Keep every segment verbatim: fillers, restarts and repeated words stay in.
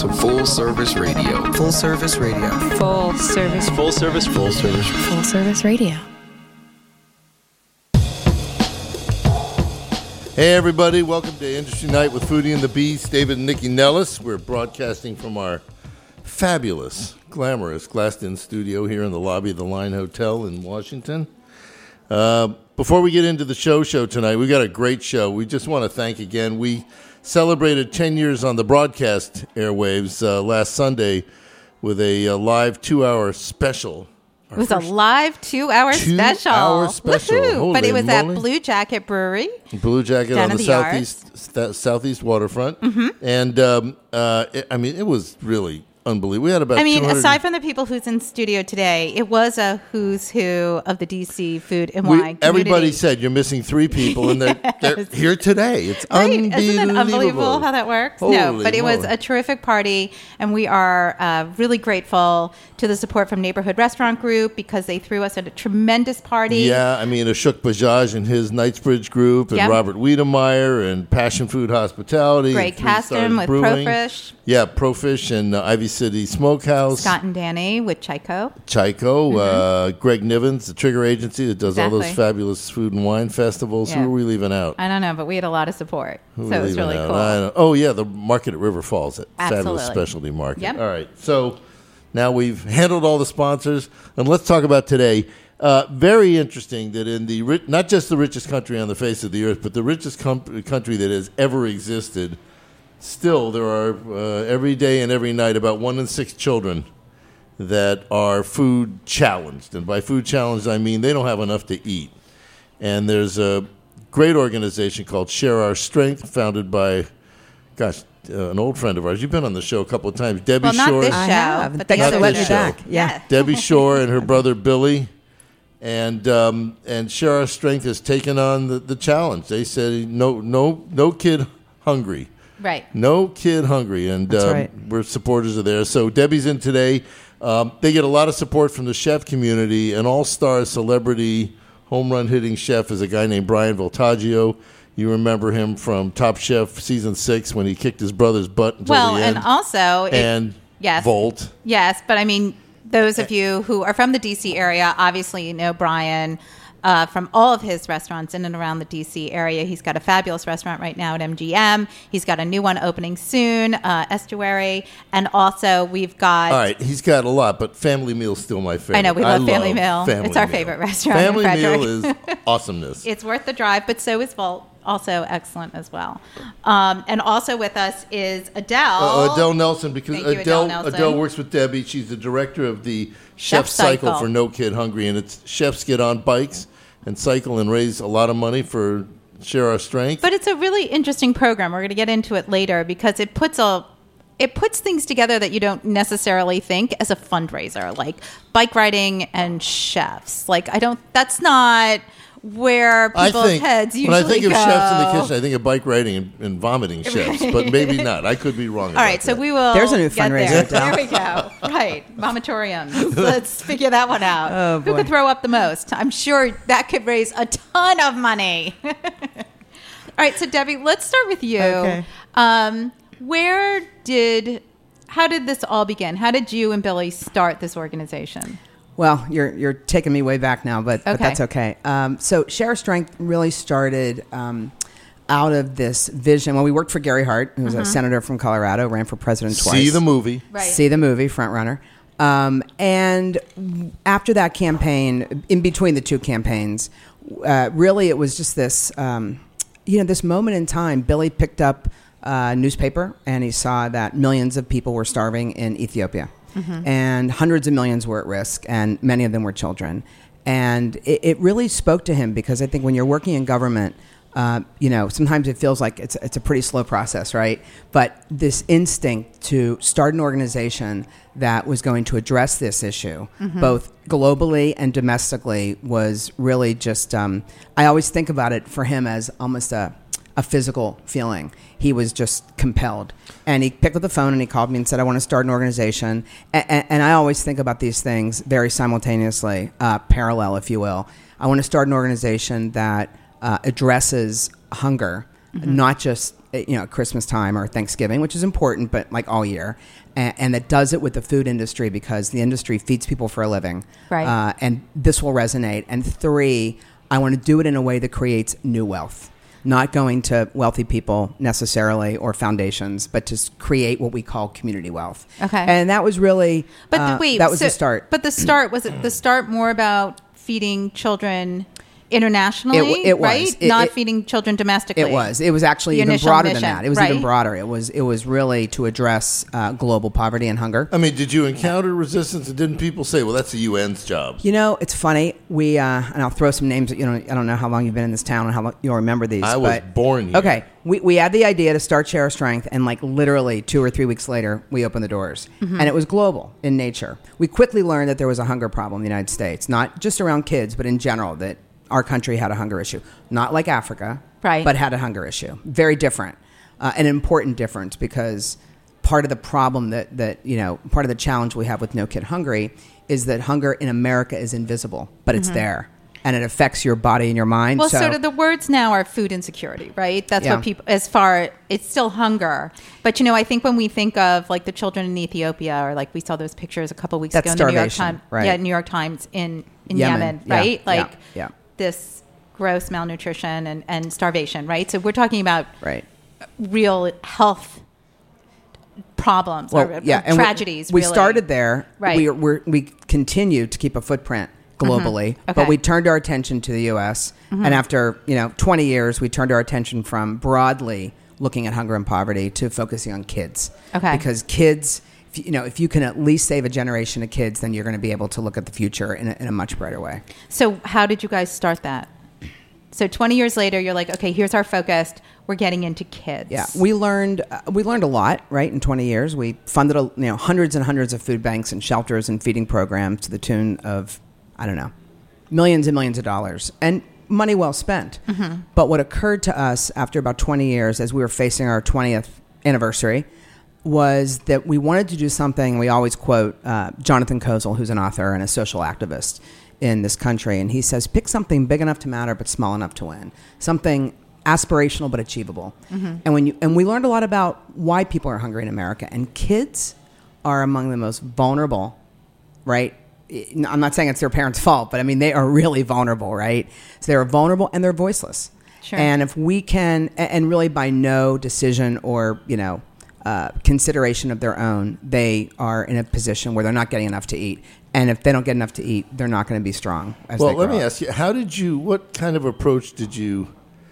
to Full Service Radio. Full Service Radio. Full Service. Full Service. Full Service. Full Service Radio. Hey everybody, welcome to Industry Night with Foodie and the Beast, David and Nikki Nellis. We're broadcasting from our fabulous, glamorous glassed-in studio here in the lobby of the Line Hotel in Washington. Uh, before we get into the show show tonight, we got a great show. We just want to thank again. We celebrated ten years on the broadcast airwaves uh, last Sunday with a uh, live two-hour special. Our it was a live two-hour two special. Two-hour special. But it was moly. at Blue Jacket Brewery. Blue Jacket on the, the southeast st- southeast waterfront. Mm-hmm. And, um, uh, it, I mean, it was really unbelievable. We had about I mean, two hundred aside from the people who's in studio today, it was a who's who of the D C food and we, wine community. Everybody said you're missing three people, and they're, yes. they're here today. It's right? unbelievable. Isn't it unbelievable how that works? Holy no, but it moly. was a terrific party, and we are uh, really grateful to the support from Neighborhood Restaurant Group because they threw us at a tremendous party. Yeah, I mean, Ashok Bajaj and his Knightsbridge Group, and yep. Robert Wiedemeyer, and Passion Food Hospitality. Greg Caston with Brewing. Profish. Yeah, Profish and uh, Ivy City Smokehouse. Scott and Danny with Chico. Chico. Mm-hmm. Uh, Greg Nivens, the Trigger Agency that does exactly. all those fabulous food and wine festivals. Yeah. Who are we leaving out? I don't know, but we had a lot of support. Who so it was really out? cool. I don't, oh, yeah, the market at River Falls. That Absolutely. Fabulous specialty market. Yep. All right, so now we've handled all the sponsors, and let's talk about today. Uh, very interesting that in the ri- not just the richest country on the face of the earth, but the richest com- country that has ever existed, still there are uh, every day and every night about one in six children that are food challenged. And by food challenged, I mean they don't have enough to eat. And there's a great organization called Share Our Strength, founded by, gosh, uh, an old friend of ours. You've been on the show a couple of times. Debbie well, not Shore. this show. I have. But Thanks the for other letting me show. back. Yeah. Debbie Shore and her brother Billy. And um, and Share Our Strength has taken on the, the challenge. They said no no no kid hungry. Right. No kid hungry. And That's um, right. we're supporters of theirs. So Debbie's in today. Um, they get a lot of support from the chef community. An all-star celebrity home run hitting chef is a guy named Brian Voltaggio. You remember him from Top Chef season six when he kicked his brother's butt until Well, the end. and also, it, and yes, Volt. Yes, but I mean, those of you who are from the D C area, obviously you know Brian uh, from all of his restaurants in and around the D C area. He's got a fabulous restaurant right now at M G M. He's got a new one opening soon, uh, Estuary. And also we've got... All right, he's got a lot, but Family Meal's still my favorite. I know, we love Family Meal. Family It's our Meal. favorite restaurant Family in Frederick. Meal is awesomeness. It's worth the drive, but so is Volt. Also excellent as well. Um, and also with us is Adele. Uh, Adele Nelson, because Thank you, Adele, Adele Nelson. Adele works with Debbie. She's the director of the Chef Chef Cycle. Cycle for No Kid Hungry, and it's chefs get on bikes and cycle and raise a lot of money for Share Our Strength. But it's a really interesting program. We're going to get into it later because it puts a it puts things together that you don't necessarily think as a fundraiser, like bike riding and chefs. Like I don't. That's not where I people's think, heads usually when I think go. of chefs in the kitchen, I think of bike riding and, and vomiting chefs, but maybe not. I could be wrong. All about right, so that. we will. There's a new get fundraiser, There. Adele. there we go. Right, vomitoriums. Let's figure that one out. Oh, Who boy. could throw up the most? I'm sure that could raise a ton of money. All right, so Debbie, let's start with you. Okay. Um, where did, how did this all begin? How did you and Billy start this organization? Well, you're you're taking me way back now, but, but Okay. that's okay. Um, so Share Our Strength really started um, out of this vision. Well, we worked for Gary Hart, who was a senator from Colorado, ran for president twice. See the movie. Right. See the movie, Front Runner. Um, and after that campaign, in between the two campaigns, uh, really it was just this, um, you know, this moment in time. Billy picked up a newspaper and he saw that millions of people were starving in Ethiopia. Mm-hmm. And hundreds of millions were at risk, and many of them were children. And it, it really spoke to him because I think when you're working in government, uh, you know, sometimes it feels like it's it's a pretty slow process, right? But this instinct to start an organization that was going to address this issue, mm-hmm. both globally and domestically, was really just, um, I always think about it for him as almost a, a physical feeling. He was just compelled. And he picked up the phone and he called me and said, I want to start an organization. And, and I always think about these things very simultaneously, uh, parallel, if you will. I want to start an organization that uh, addresses hunger, mm-hmm. not just you know, at Christmas time or Thanksgiving, which is important, but like all year, and, and that does it with the food industry because the industry feeds people for a living. Right. Uh, and this will resonate. And three, I want to do it in a way that creates new wealth. Not going to wealthy people necessarily or foundations, but to create what we call community wealth. Okay. And that was really, But uh, the, wait, that was so- the start. But the start was it the start more about feeding children internationally, It- it was. right? It- Not it- feeding children domestically. It was. It was actually The even initial broader mission, than that. It was right? even broader. It was. It was really to address uh, global poverty and hunger. I mean, did you encounter resistance? And didn't people say, "Well, that's the U N's job"? You know, it's funny. We uh, and I'll throw some names. You know, I don't know how long you've been in this town and how long you'll remember these. I was but- born here. Okay, we we had the idea to start Share Strength, and like literally two or three weeks later, we opened the doors, Mm-hmm. and it was global in nature. We quickly learned that there was a hunger problem in the United States, not just around kids, but in general that our country had a hunger issue, not like Africa, Right. but had a hunger issue. Very different, uh, an important difference because part of the problem that, that, you know, part of the challenge we have with No Kid Hungry is that hunger in America is invisible, but it's there. And it affects your body and your mind. Well, so, sort of the words now are food insecurity, right? That's Yeah. what people, as far, it's still hunger. But, you know, I think when we think of like the children in Ethiopia or like we saw those pictures a couple weeks That's ago in the New York starvation, Times, right. yeah, New York Times in, in Yemen, Yemen, yeah, right? yeah, Like yeah. this gross malnutrition and, and starvation, right? So we're talking about right. real health problems Well, or, yeah, or and we- tragedies. We really. started there. Right. We we're, we continue to keep a footprint globally, Okay. but we turned our attention to the U S And after you know twenty years, we turned our attention from broadly looking at hunger and poverty to focusing on kids. Okay. Because kids, if you, you know, if you can at least save a generation of kids, then you're going to be able to look at the future in a, in a much brighter way. So how did you guys start that? So twenty years later, you're like, okay, here's our focus. We're getting into kids. Yeah, we learned uh, we learned a lot, right? In twenty years, we funded a, you know hundreds and hundreds of food banks and shelters and feeding programs to the tune of I don't know millions and millions of dollars and money well spent. Mm-hmm. But what occurred to us after about twenty years, as we were facing our twentieth anniversary, was that we wanted to do something. We always quote uh, Jonathan Kozol, who's an author and a social activist in this country, and he says, "Pick something big enough to matter but small enough to win. Something aspirational but achievable." Mm-hmm. And when you and we learned a lot about why people are hungry in America, and kids are among the most vulnerable, right? I'm not saying it's their parents' fault, but I mean they are really vulnerable, right? So they're vulnerable and they're voiceless. Sure. And if we can, and really by no decision or you know uh, consideration of their own, they are in a position where they're not getting enough to eat. And if they don't get enough to eat, they're not going to be strong. As Well, they let grow me up. ask you: how did you? What kind of approach did you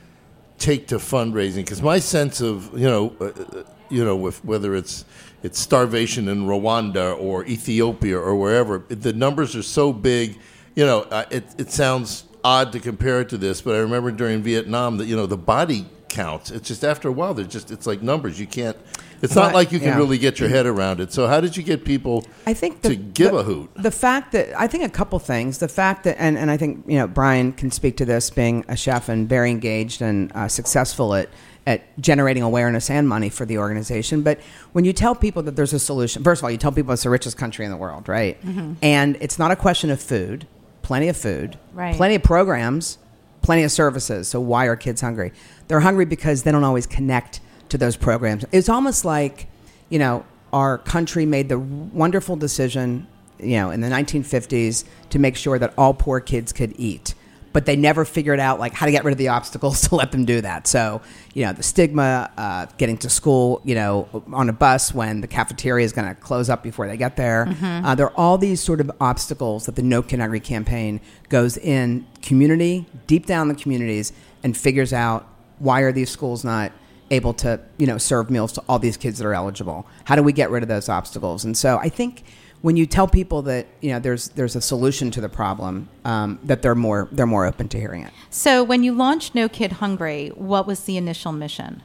take to fundraising? Because my sense of you know, uh, you know, with whether it's it's starvation in Rwanda or Ethiopia or wherever, the numbers are so big. You know, uh, it it sounds odd to compare it to this, but I remember during Vietnam that you know the body counts. It's just after a while, they're just it's like numbers. You can't. It's not But- like you can yeah. really get your head around it. So how did you get people I think the, to give the, a hoot? The fact that I think a couple things. The fact that, and, and I think you know Brian can speak to this, being a chef and very engaged and uh, successful at at generating awareness and money for the organization. But when you tell people that there's a solution, first of all, you tell people it's the richest country in the world, right? Mm-hmm. And it's not a question of food. Plenty of food, Right. plenty of programs, plenty of services. So why are kids hungry? They're hungry because they don't always connect to those programs. It's almost like, you know, our country made the wonderful decision, you know, in the nineteen fifties to make sure that all poor kids could eat. But they never figured out, like, how to get rid of the obstacles to let them do that. So, you know, the stigma, uh, getting to school, you know, on a bus when the cafeteria is going to close up before they get there. Mm-hmm. Uh, there are all these sort of obstacles that the No Kid Hungry campaign goes in community, deep down the communities, and figures out why are these schools not able to, you know, serve meals to all these kids that are eligible. How do we get rid of those obstacles? And so I think when you tell people that, you know, there's there's a solution to the problem, um, that they're more they're more open to hearing it. So when you launched No Kid Hungry, what was the initial mission?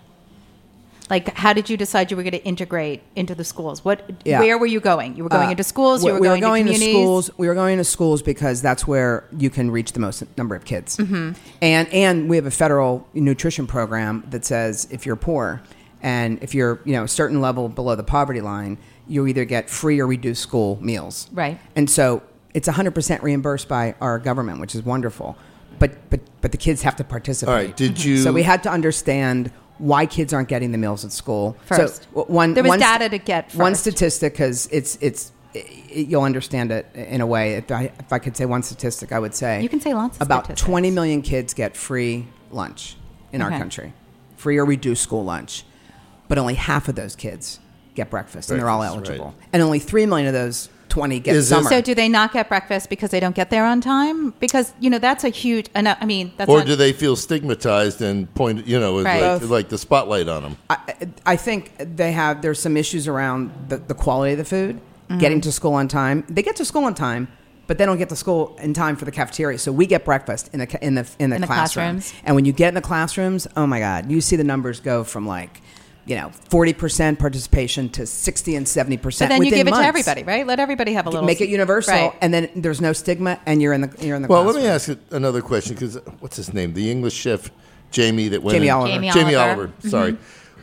Like, how did you decide you were going to integrate into the schools? What, Yeah. where were you going? You were going Uh, into schools. You we, were we going, were going to to communities. schools. We were going to schools because that's where you can reach the most number of kids. Mm-hmm. And and we have a federal nutrition program that says if you're poor and if you're you know a certain level below the poverty line, you either get free or reduced school meals. Right. And so it's one hundred percent reimbursed by our government, which is wonderful. But but but the kids have to participate. All right, did you- So we had to understand why kids aren't getting the meals at school. First. So w- one There was one data to get One first. statistic, because it's it's it, you'll understand it in a way. If I, if I could say one statistic, I would say You can say lots of about statistics. twenty million kids get free lunch in our Okay. country, free or reduced school lunch, but only half of those kids get breakfast, and they're all Breakfast, eligible, right. and only three million of those twenty get Is it- summer. So do they not get breakfast because they don't get there on time? Because, you know, that's a huge, and I mean, that's Or not, do they feel stigmatized and point, you know, Right. like, Both. like the spotlight on them? I, I think they have. There's some issues around the, the quality of the food, Mm-hmm. getting to school on time. They get to school on time, but they don't get to school in time for the cafeteria. So we get breakfast in the ca- in the in the, In the classroom. classrooms. And when you get in the classrooms, oh my God, you see the numbers go from like, you know, forty percent participation to sixty and seventy but percent. then you within give it months. to everybody, right? Let everybody have a little. Make it universal, Right. and then there's no stigma, and you're in the you're in the. Well, classroom. let me ask you another question, because what's his name? The English chef, Jamie, that went Jamie in- Oliver. Jamie Jamie Oliver. Oliver, sorry.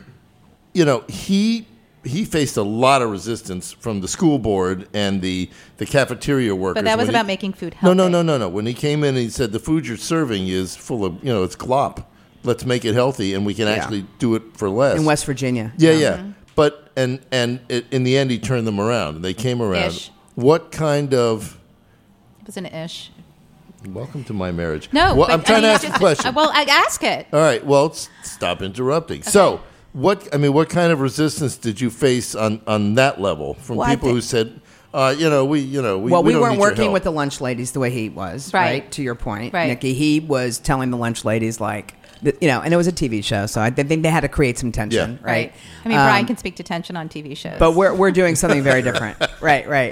You know, he he faced a lot of resistance from the school board and the, the cafeteria workers. But that was when about he- making food No, healthy. no, no, no, no. When he came in and he said, the food you're serving is full of, you know, it's glop. Let's make it healthy, and we can Yeah. actually do it for less. in West Virginia. Yeah, yeah. But, and, and it, in the end, he turned them around, and they came around. Ish. What kind of... It was an ish. Welcome to my marriage. No, Well, but, I'm trying I mean, to ask just- a question. uh, Well, I ask it. All right. Well, s- stop interrupting. So, what I mean, what kind of resistance did you face on, on that level from Well, I people who think- said, uh, you know, we, you know, we, Well, we, don't weren't need your working help. with the lunch ladies the way he was, Right. right? To your point, Right. Nikki, he was telling the lunch ladies like, th- you know, and it was a T V show, so I th- think they had to create some tension, Yeah. right? I mean, Um, Brian can speak to tension on T V shows. but we're we're doing something very different, right? Right.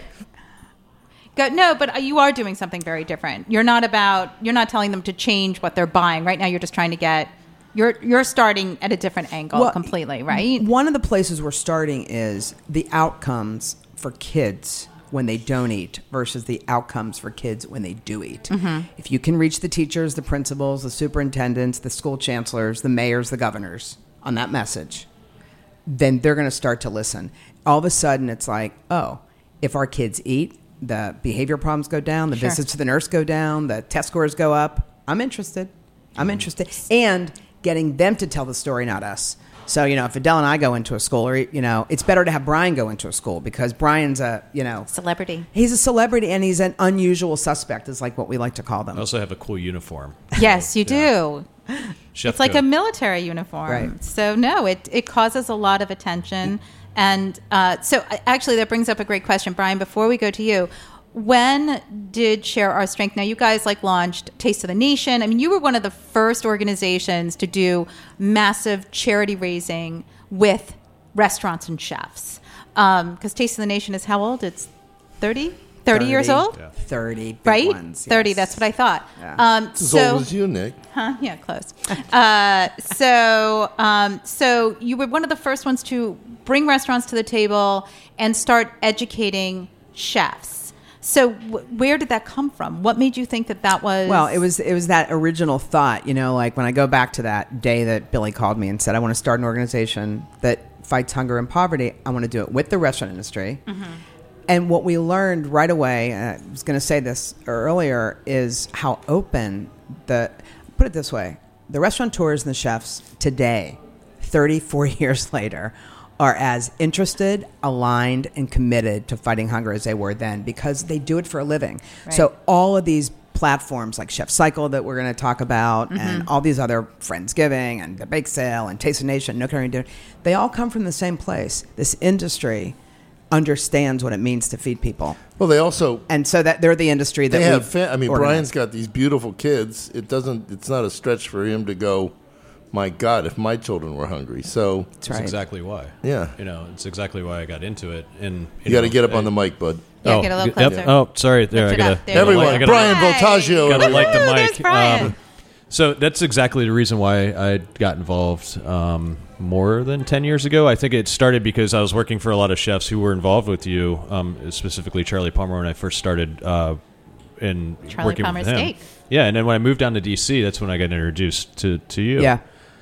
Go, no, but you are doing something very different. You're not about. You're not telling them to change what they're buying. Right now, you're just trying to get. You're you're starting at a different angle Well, completely, right? One of the places we're starting is the outcomes for kids when they don't eat versus the outcomes for kids when they do eat. Mm-hmm. If you can reach the teachers, the principals, the superintendents, the school chancellors, the mayors, the governors on that message, then they're going to start to listen. All of a sudden, it's like, oh, if our kids eat, the behavior problems go down, the Sure. visits to the nurse go down, the test scores go up. I'm interested. I'm interested. And getting them to tell the story, not us. So, you know, if Adele and I go into a school, or, you know, it's better to have Brian go into a school because Brian's a, you know, Celebrity. he's a celebrity and he's an unusual suspect, is like what we like to call them. I also have a cool uniform. Yes, you do. Chef It's like coat. a military uniform. Right. So no, it it causes a lot of attention, and uh, so uh, actually that brings up a great question, Brian. Before we go to you, when did Share Our Strength? Now you guys like launched Taste of the Nation. I mean, you were one of the first organizations to do massive charity raising with restaurants and chefs. Because Taste of the Nation is how old? It's thirty, thirty years thirty. old. Yeah. thirty big Right, ones, thirty. yes. That's what I thought. Yeah. Um, As so, old as you, Nick. Huh? Yeah, close. Uh, so, um, so you were one of the first ones to bring restaurants to the table and start educating chefs. So, w- where did that come from? What made you think that that was? Well, it was it was that original thought, you know, like when I go back to that day that Billy called me and said, I want to start an organization that fights hunger and poverty. I want to do it with the restaurant industry. Mm-hmm. And what we learned right away, and I was going to say this earlier, is how open the, put it this way, the restaurateurs and the chefs today, thirty-four years later, are as interested, aligned, and committed to fighting hunger as they were then because they do it for a living. Right. So all of these platforms like Chef Cycle that we're going to talk about and all these other Friendsgiving and the Bake Sale and Taste of Nation, No Carrying Dinner, they all come from the same place. This industry understands what it means to feed people. Well, they also And so that they're the industry that they we have. Fa- I mean, organize. Brian's got these beautiful kids. It doesn't. It's not a stretch for him to go. My God, if my children were hungry. So That's That's right. exactly why. Yeah. You know, it's exactly why I got into it. And you got to get up on the mic, bud. Yeah, get a little yep. closer. Oh, sorry. There, Lift I it gotta. up. There gotta you Everyone, go. I gotta- Brian Hi. Voltaggio. Gotta everyone. like the Ooh, mic. there's Brian. so that's exactly the reason why I got involved um, more than ten years ago. I think it started because I was working for a lot of chefs who were involved with you, um, specifically Charlie Palmer when I first started uh, in Charlie working Palmer's with him. Steak. Yeah, and then when I moved down to D C, that's when I got introduced to, to you. Yeah.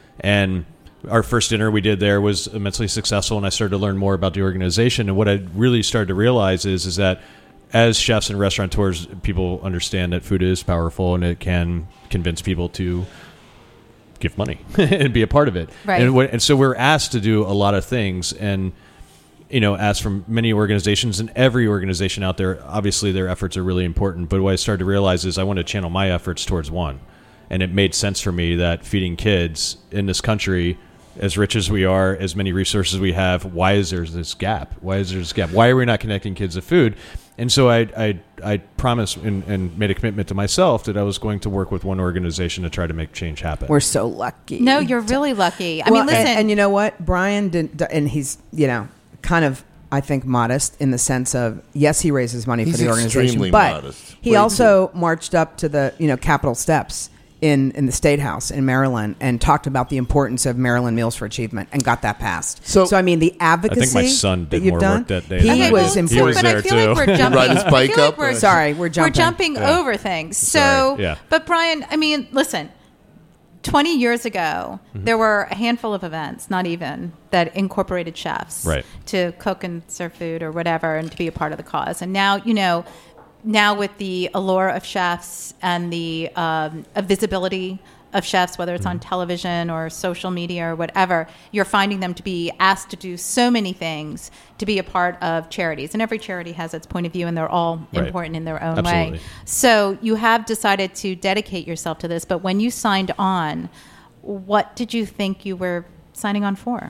And our first dinner we did there was immensely successful, and I started to learn more about the organization. And what I really started to realize is is that as chefs and restaurateurs, people understand that food is powerful and it can convince people to give money and be a part of it. Right. And, what, and so we're asked to do a lot of things, and you know, asked from many organizations, and every organization out there, obviously their efforts are really important. But what I started to realize is I want to channel my efforts towards one. And it made sense for me that feeding kids in this country, as rich as we are, as many resources we have, why is there this gap? Why is there this gap? Why are we not connecting kids to food? And so I I, I promised and, and made a commitment to myself that I was going to work with one organization to try to make change happen. We're so lucky. No, you're really lucky. I Well, mean, listen. and, and you know what? Brian didn't, and he's, you know, kind of, I think, modest in the sense of, yes, he raises money He's for the organization, extremely but modest. he Way also marched up to the, you know, Capitol steps in, in the State House in Maryland and talked about the importance of Maryland Meals for Achievement and got that passed. So- So, I mean, the advocacy I think my son that did you've more done, work that day He than I was did. He important. was but there I feel like too. we're jumping. Ride his bike I feel up? Like we're, Sorry, we're jumping. We're jumping Yeah. over things. So, Sorry, yeah. but Brian, I mean, listen. twenty years ago, Mm-hmm. there were a handful of events, not even, that incorporated chefs Right. to cook and serve food or whatever and to be a part of the cause. And now, you know, now with the allure of chefs and the um, of visibility of chefs, whether it's on television or social media or whatever, you're finding them to be asked to do so many things to be a part of charities. And every charity has its point of view, and they're all Right. important in their own Absolutely. way. So you have decided to dedicate yourself to this. But when you signed on, what did you think you were signing on for?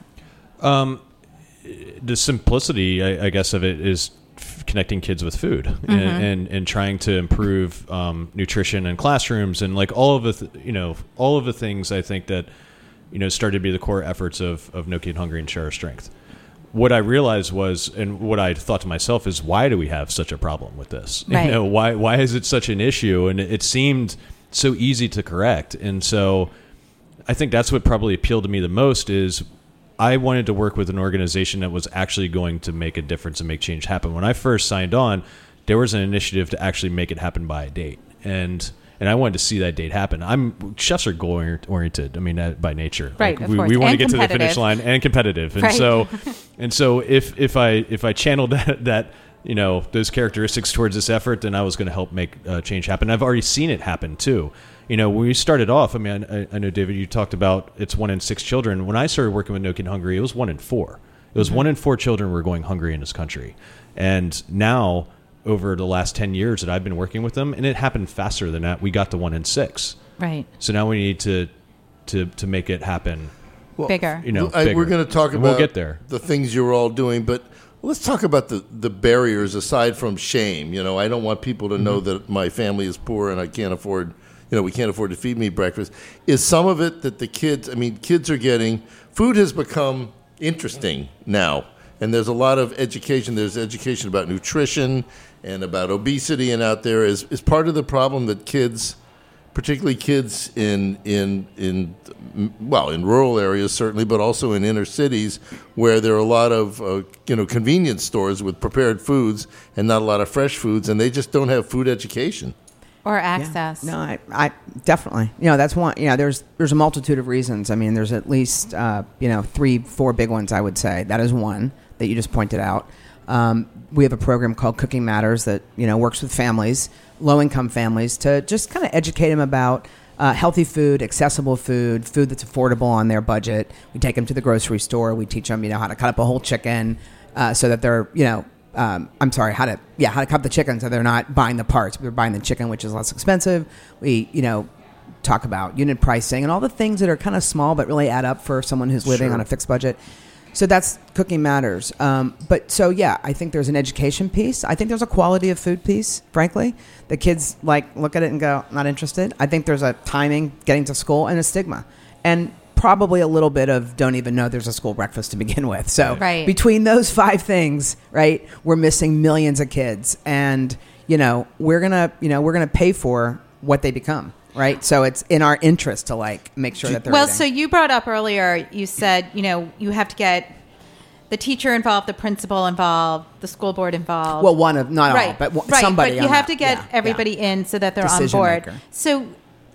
The simplicity, I, I guess, of it is f- connecting kids with food Mm-hmm. and, and and trying to improve um, nutrition in classrooms and like all of the th- you know all of the things I think that you know started to be the core efforts of of No Kid Hungry and Share Our Strength. What I realized was, and what I thought to myself is, why do we have such a problem with this? Right. You know, why why is it such an issue? And it, it seemed so easy to correct, and so I think that's what probably appealed to me the most is I wanted to work with an organization that was actually going to make a difference and make change happen. When I first signed on, there was an initiative to actually make it happen by a date, and and I wanted to see that date happen. I'm chefs are goal oriented. I mean, uh, by nature, Right, Like, of we, course. we want to And get to the finish competitive. line and competitive, and Right. so and so if if I if I channeled that, that you know those characteristics towards this effort, then I was going to help make uh, change happen. I've already seen it happen too. You know, when we started off, I mean, I, I know, David, you talked about it's one in six children. When I started working with No Kid Hungry, it was one in four. It was one in four children were going hungry in this country. And now, over the last ten years that I've been working with them, and it happened faster than that, we got to one in six. Right. So now we need to to to make it happen. Well, Bigger. You know, I, bigger. we're going to talk And about we'll get there. the things you're all doing, but let's talk about the, the barriers aside from shame. You know, I don't want people to know Mm-hmm. that my family is poor and I can't afford, you know, we can't afford to feed me breakfast. Is some of it that the kids, I mean, kids are getting, food has become interesting now. And there's a lot of education. There's education about nutrition and about obesity and out there. Is, is part of the problem that kids, particularly kids in in in well in rural areas certainly, but also in inner cities where there are a lot of uh, you know convenience stores with prepared foods and not a lot of fresh foods, and they just don't have food education. Or Yeah. access. No, I, I definitely. You know, that's one. You know, there's there's a multitude of reasons. I mean, there's at least uh, you know three, four big ones. I would say that is one that you just pointed out. Um, we have a program called Cooking Matters that you know works with families, low income families, to just kind of educate them about uh, healthy food, accessible food, food that's affordable on their budget. We take them to the grocery store. We teach them you know how to cut up a whole chicken uh, so that they're you know. Um, I'm sorry, how to yeah, how to cut the chicken so they're not buying the parts, but they're buying the chicken, which is less expensive. We, you know, talk about unit pricing and all the things that are kind of small but really add up for someone who's living Sure. on a fixed budget. So that's Cooking Matters. Um, but so yeah, I think there's an education piece. I think there's a quality of food piece. Frankly, the kids like look at it and go, not interested. I think there's a timing getting to school and a stigma, and probably a little bit of don't even know there's a school breakfast to begin with. So Right. between those five things, right, we're missing millions of kids, and you know we're gonna, you know, we're gonna pay for what they become, right? So it's in our interest to like make sure that they're Well, eating. so you brought up earlier, you said, you know, you have to get the teacher involved, the principal involved, the school board involved. well, one of not right, all, but one- right, somebody. But you on have that. to get Yeah, everybody yeah. in so that they're on Decision board. maker. So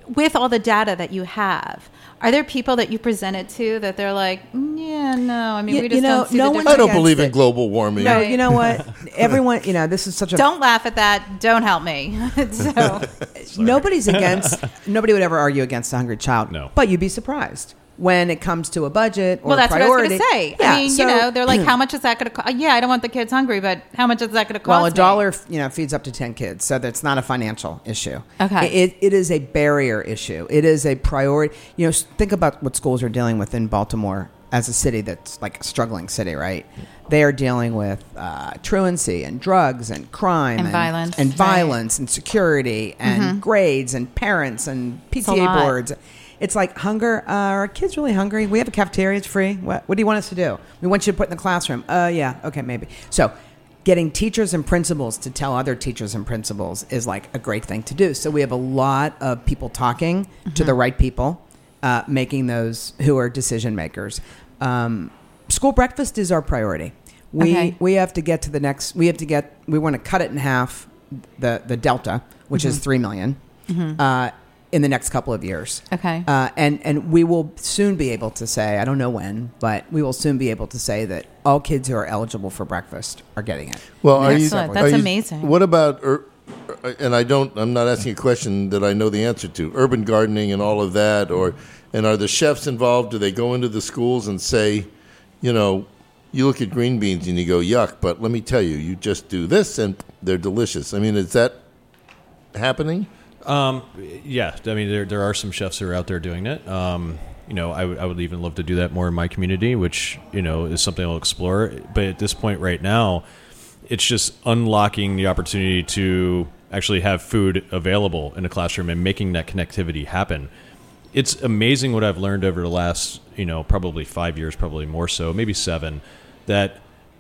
with all the data that you have, are there people that you present it to that they're like, mm, yeah, no, I mean, Yeah, we just you know, don't see no the one's difference. I don't against believe in it. global warming. No, Right. you know what? Everyone, you know, this is such a Don't laugh at that. Don't help me. So, nobody's against. Nobody would ever argue against a hungry child. No. But you'd be surprised when it comes to a budget or well, that's priority. what I was going to say. Yeah, I mean, so- you know, they're like, how much is that going to cost? Yeah, I don't want the kids hungry, but how much is that going to cost Well, a me? dollar, you know, feeds up to ten kids, so that's not a financial issue. Okay. it, it is a barrier issue. It is a priority. You know, think about what schools are dealing with in Baltimore as a city that's like a struggling city, right? They are dealing with uh, truancy and drugs and crime And violence, and right. violence and security and grades and parents and P T It's a A lot. boards. It's like hunger. Uh, are kids really hungry? We have a cafeteria. It's free. What, what do you want us to do? We want you to put in the classroom. Uh, yeah. Okay, maybe. So getting teachers and principals to tell other teachers and principals is like a great thing to do. So we have a lot of people talking to the right people, uh, making those who are decision makers. Um, school breakfast is our priority. We Okay. we have to get to the next. We have to get. We want to cut it in half, the the delta, which is three million, uh, in the next couple of years. Okay. Uh, and and we will soon be able to say, I don't know when, but we will soon be able to say that all kids who are eligible for breakfast are getting it. Well, In the are next you? Excellent. several That's are you- amazing. What about? Ur- and I don't. I'm not asking a question that I know the answer to. Urban gardening and all of that, or and are the chefs involved? Do they go into the schools and say, you know, you look at green beans and you go yuck, but let me tell you, you just do this and they're delicious. I mean, is that happening? Um, yeah, I mean, there there are some chefs who are out there doing it. Um, you know, I would I would even love to do that more in my community, which, you know, is something I'll explore. But at this point right now, it's just unlocking the opportunity to actually have food available in a classroom and making that connectivity happen. It's amazing what I've learned over the last, you know, probably five years, probably more so, maybe seven, that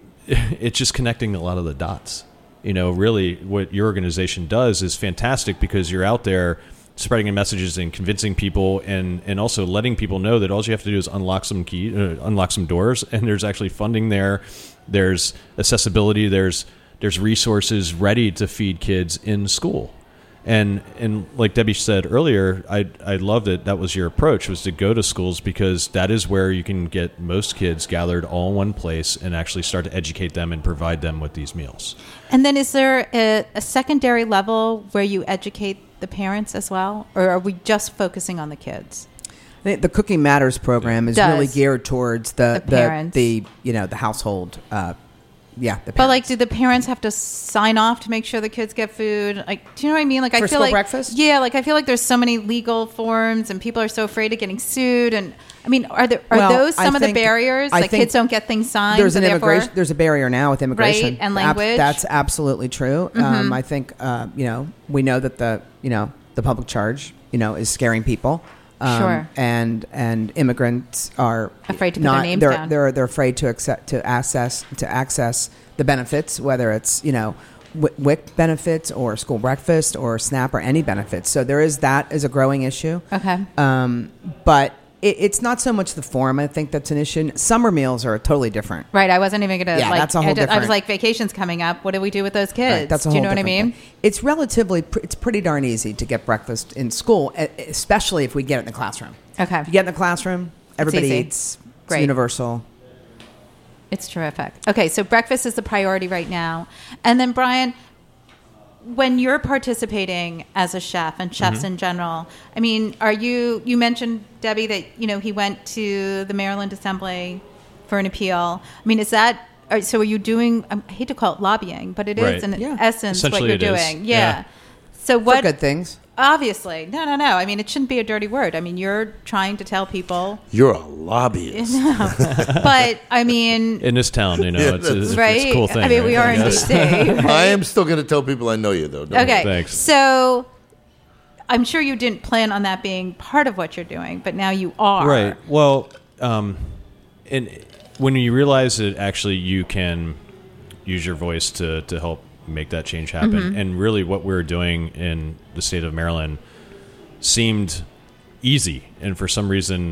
it's just connecting a lot of the dots. You know, really what your organization does is fantastic because you're out there spreading messages and convincing people and, and also letting people know that all you have to do is unlock some key, uh, unlock some doors, and there's actually funding there. There's accessibility. There's there's resources ready to feed kids in school. And and like Debbie said earlier, I I love that that was your approach, was to go to schools because that is where you can get most kids gathered all in one place and actually start to educate them and provide them with these meals. And then is there a, a secondary level where you educate the parents as well? Or are we just focusing on the kids? The, the Cooking Matters program is Does. really geared towards the The the, parents. the you know the household. Uh, yeah, the parents. But like, do the parents have to sign off to make sure the kids get food? Like, do you know what I mean? Like, I For feel school like breakfast? Yeah, like I feel like there's so many legal forms, and people are so afraid of getting sued. And I mean, are there are Well, those I some of the think- barriers? I Like, think kids don't get things signed. there's an so therefore- immigration. There's a barrier now with immigration, Right, and Ab- language. that's absolutely true. Mm-hmm. Um, I think uh, you know we know that the you know the public charge you know is scaring people. Um, Sure. And and immigrants are Afraid to put their not, names they're, down. They're they're afraid to accept to access to access the benefits, whether it's you know W- W I C benefits or school breakfast or SNAP or any benefits. So there is that is a growing issue. Okay. Um, but it, it's not so much the form. I think that's an issue. Summer meals are totally different. Right, I wasn't even gonna. Yeah, like, that's a whole I, just- I was different- like, vacation's coming up. What do we do with those kids? Right, that's a do you whole know what I different mean? thing. It's relatively, pr- it's pretty darn easy to get breakfast in school, e- especially if we get it in the classroom. Okay. If you get in the classroom, everybody easy. eats. It's Great. universal. It's terrific. Okay, so breakfast is the priority right now. And then, Brian, when you're participating as a chef and chefs in general, I mean, are you, you mentioned, Debbie, that, you know, he went to the Maryland Assembly for an appeal. I mean, is that, are, so are you doing, I hate to call it lobbying, but it is Right. in Yeah. essence what Essentially you're it is. doing. Yeah. Yeah. So For what, good things. obviously, no, no, no. I mean, it shouldn't be a dirty word. I mean, you're trying to tell people, You're a lobbyist. but I mean, In this town, you know, Yeah, it's, it's, it's right? a cool thing. I mean, we right? are I in D guess. C. right? I am still going to tell people I know you, though. Don't Okay. Thanks. So I'm sure you didn't plan on that being part of what you're doing, but now you are. Right. Well, um, and when you realize that actually you can use your voice to, to help make that change happen, Mm-hmm. and really what we're doing in the state of Maryland seemed easy, and for some reason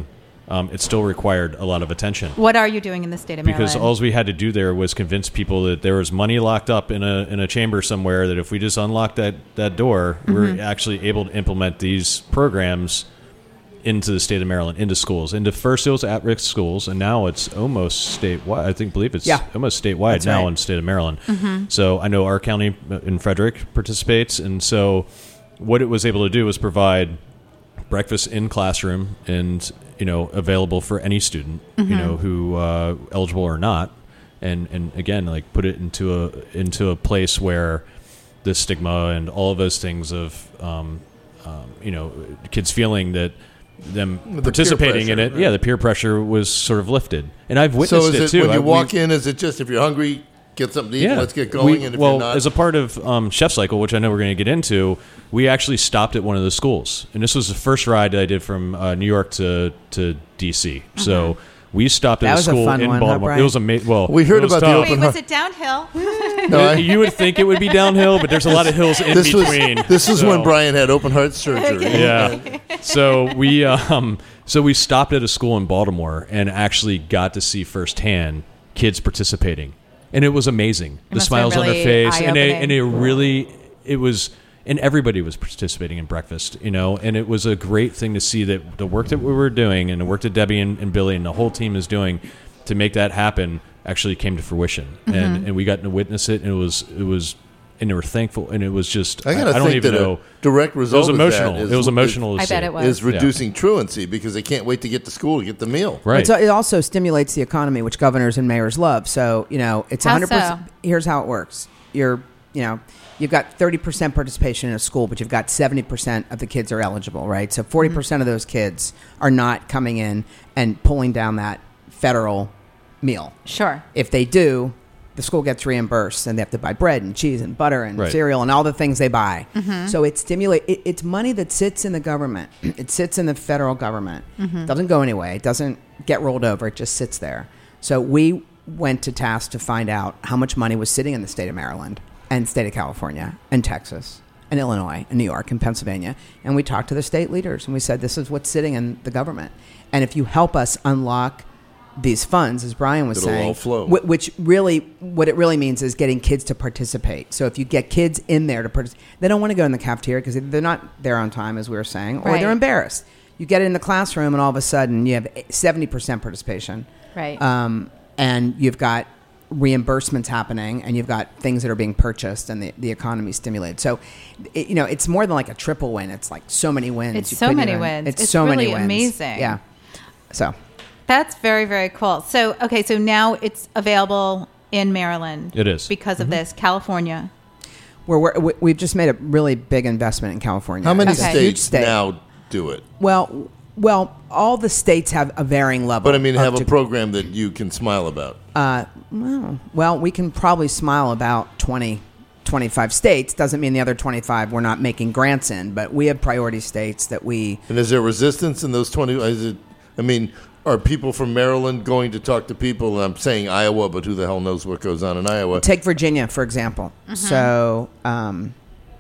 um, it still required a lot of attention. What are you doing in the state of Maryland? Because all we had to do there was convince people that there was money locked up in a in a chamber somewhere, that if we just unlock that, that door, Mm-hmm. we're actually able to implement these programs into the state of Maryland, into schools. Into first it was at-risk schools, and now it's almost statewide. I think believe it's Yeah. almost statewide That's now right. in the state of Maryland. So I know our county in Frederick participates, and so what it was able to do was provide breakfast in classroom and, you know, available for any student, you know, who uh, eligible or not, and and again, like put it into a into a place where the stigma and all of those things of um, um, you know, kids feeling that them peer participating in pressure, it, right. yeah, the peer pressure was sort of lifted, and I've witnessed So is it, it, too. when you I- walk we've- in, is it just if you're hungry, get something to eat, let's get going, we- and if well, you're not... as a part of um, Chef Cycle, which I know we're going to get into, we actually stopped at one of the schools, and this was the first ride that I did from uh, New York to to D C. So we stopped That at a was a school fun in one, huh, Baltimore. Brian? it was amazing. Well, We heard it was about the tough. open Wait, was it downhill? No, I- You would think it would be downhill, but there's a lot of hills in this was between. this was So- when Brian had open heart surgery. Yeah. So we um so we stopped at a school in Baltimore and actually got to see firsthand kids participating, and it was amazing. The must have smiles been on their really face, and it, eye-opening. and it really it was, and everybody was participating in breakfast, you know, and it was a great thing to see that the work that we were doing and the work that Debbie and, and Billy and the whole team is doing to make that happen actually came to fruition, Mm-hmm. and and we got to witness it, and it was it was. And they were thankful, and it was just, I I, gotta I don't think even that know. a direct It result was of emotional. that is, it was emotional to I see. bet it was. is Yeah. reducing truancy because they can't wait to get to school to get the meal. Right. It's, it also stimulates the economy, which governors and mayors love. So, you know, it's How one hundred percent. so? Here's how it works. You're, you know, you've got thirty percent participation in a school, but you've got seventy percent of the kids are eligible, right? So forty percent Mm-hmm. of those kids are not coming in and pulling down that federal meal. Sure. If they do, the school gets reimbursed, and they have to buy bread and cheese and butter and Right. cereal and all the things they buy. Mm-hmm. So it stimulate. It, it's money that sits in the government. It sits in the federal government. Mm-hmm. It doesn't go anywhere. It doesn't get rolled over. It just sits there. So we went to task to find out how much money was sitting in the state of Maryland and state of California and Texas and Illinois and New York and Pennsylvania. And we talked to the state leaders, and we said, this is what's sitting in the government. And if you help us unlock these funds, as Brian was It'll saying, all flow. wh- which really, what it really means is getting kids to participate. So if you get kids in there to participate, they don't want to go in the cafeteria because they're not there on time, as we were saying, or Right. they're embarrassed. You get it in the classroom, and all of a sudden you have seventy percent participation. Right. Um, and you've got reimbursements happening, and you've got things that are being purchased, and the, the economy stimulated. So, it, you know, it's more than like a triple win. It's like so many wins. It's You so couldn't many even- wins. It's, It's so many really wins. amazing. Yeah. So That's very, very cool. So, okay, so now it's available in Maryland. It is. Because of this. California. we're, we're, we- we've just made a really big investment in California. How many It's a Okay. huge states state. now do it? Well, well, all the states have a varying level. But I mean, of have a de- program that you can smile about. Uh, well, well, we can probably smile about twenty, twenty-five states. Doesn't mean the other twenty-five we're not making grants in, but we have priority states that we. And is there resistance in those twenty? Is it? I mean, are people from Maryland going to talk to people? I'm saying Iowa, but who the hell knows what goes on in Iowa? Take Virginia, for example. So, um,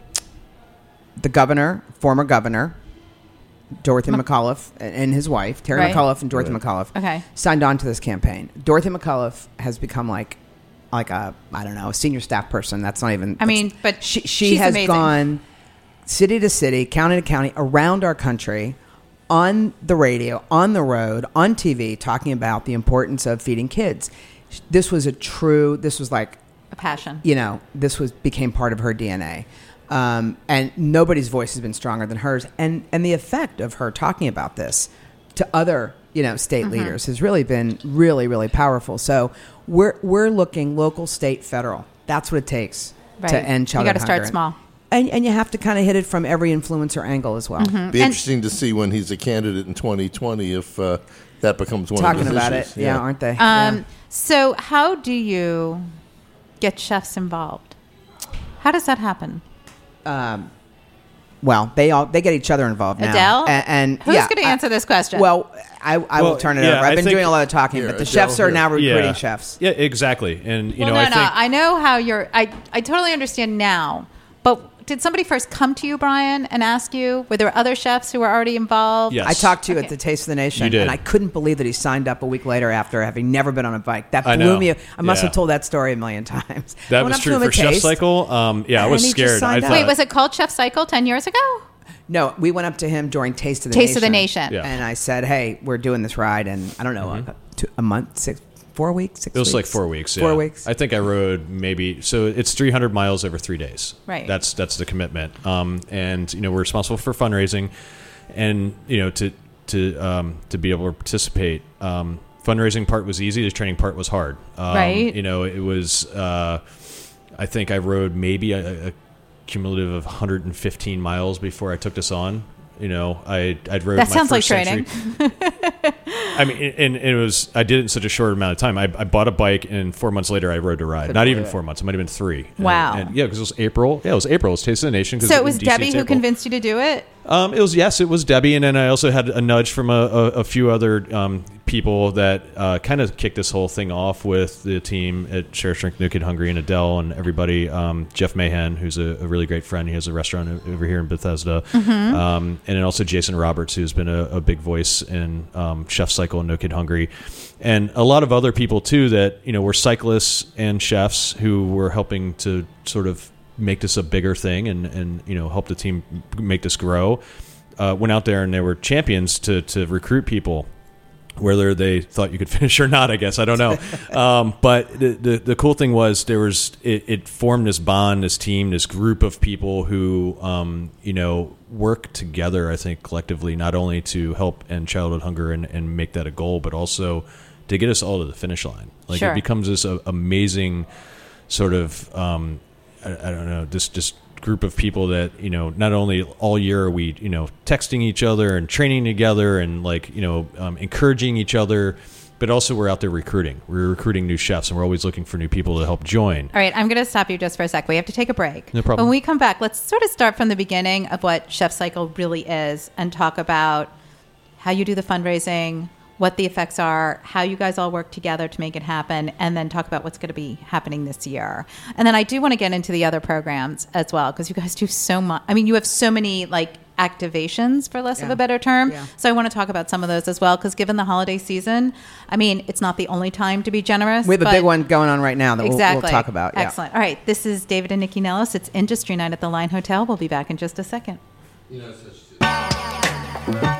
the governor, former governor, Dorothy McAuliffe, and his wife, Terry Right. McAuliffe and Dorothy Right. McAuliffe, Okay. signed on to this campaign. Dorothy McAuliffe has become like, like a, I don't know, a senior staff person. That's not even. I mean, that's- but she she she's has amazing. gone city to city, county to county, around our country, on the radio, on the road, on T V, talking about the importance of feeding kids. This was a true. This was like, A passion. you know, this was became part of her D N A. Um, and nobody's voice has been stronger than hers. And and the effect of her talking about this to other, you know, state Mm-hmm. leaders has really been really, really powerful. So we're we're looking local, state, federal. That's what it takes Right. to end You childhood gotta start hunger. small. And and you have to kind of hit it from every influencer angle as well. Be And- interesting to see when he's a candidate in twenty twenty if uh, that becomes one Talking of his about issues. it, yeah, aren't they? Um, Yeah. So, how do you get chefs involved? How does that happen? Um, well, they all they get each other involved now. Adele? and, and Who's yeah, going to I- answer this question? Well, I, I Well, will turn it yeah, over. I've I been think- doing a lot of talking, Here, but the Adele, chefs are here. now recruiting yeah. chefs. Yeah, exactly. And you well, know, no, I no. think I know how you're. I I totally understand now, but did somebody first come to you, Brian, and ask you? Were there other chefs who were already involved? Yes. I talked to you Okay. at the Taste of the Nation, You did. and I couldn't believe that he signed up a week later after having never been on a bike. That I blew know. me. I must Yeah. have told that story a million times. I That went was up to true him for at Chef Taste. Cycle. Um, yeah, I And was he just scared. signed I up. thought, Wait, was it called Chef Cycle ten years ago? No, we went up to him during Taste of the Taste Nation. of the Nation. Yeah. And I said, hey, we're doing this ride, and I don't know, Mm-hmm. a, two, a month, six, four weeks, six It was weeks? like four weeks. Four yeah. weeks. I think I rode maybe so it's three hundred miles over three days. Right. That's that's the commitment. Um, and you know we're responsible for fundraising, and you know to to um, to be able to participate. Um, fundraising part was easy. The training part was hard. Um, Right. You know it was. Uh, I think I rode maybe a, a cumulative of one hundred fifteen miles before I took this on. You know, I I'd rode. That my sounds like first training. century- I mean, and, and it was. I did it in such a short amount of time. I, I bought a bike, and four months later, I rode to ride. Not even four months. It might have been three. And- Wow. And, yeah, because it was April. Yeah, it was April. It was Taste of the Nation. 'cause So it in was D C Debbie it's who April. convinced you to do it? Um, it was yes, it was Debbie, and then I also had a nudge from a, a, a few other um, people that uh, kind of kicked this whole thing off with the team at Share Strength, New Kid Hungry, and Adele and everybody. Um, Jeff Mahan, who's a, a really great friend, he has a restaurant o- over here in Bethesda, Mm-hmm. um, and then also Jason Roberts, who's been a, a big voice in um, Chef Cycle and No Kid Hungry, and a lot of other people too that you know were cyclists and chefs who were helping to sort of make this a bigger thing and, and you know help the team make this grow. Uh, went out there and they were champions to to recruit people, whether they thought you could finish or not. I guess I don't know. um, but the, the the cool thing was there was it, it formed this bond, this team, this group of people who um, you know work together. I think collectively, not only to help end childhood hunger and, and make that a goal, but also to get us all to the finish line. Like Sure. it becomes this uh, amazing sort of. Um, I, I don't know, this just group of people that, you know, not only all year are we, you know, texting each other and training together and like, you know, um, encouraging each other, but also we're out there recruiting. We're recruiting new chefs and we're always looking for new people to help join. All right, I'm going to stop you just for a sec. We have to take a break. No problem. When we come back, let's sort of start from the beginning of what Chef Cycle really is and talk about how you do the fundraising, what the effects are, how you guys all work together to make it happen, and then talk about what's going to be happening this year. And then I do want to get into the other programs as well, because you guys do so much. I mean, you have so many like activations, for less of Yeah. a better term. Yeah. So I want to talk about some of those as well, because given the holiday season, I mean, it's not the only time to be generous. We have a but- big one going on right now that we'll, Exactly. we'll talk about. Yeah. Excellent. All right. This is David and Nikki Nellis. It's Industry Night at the Line Hotel. We'll be back in just a second. You know, such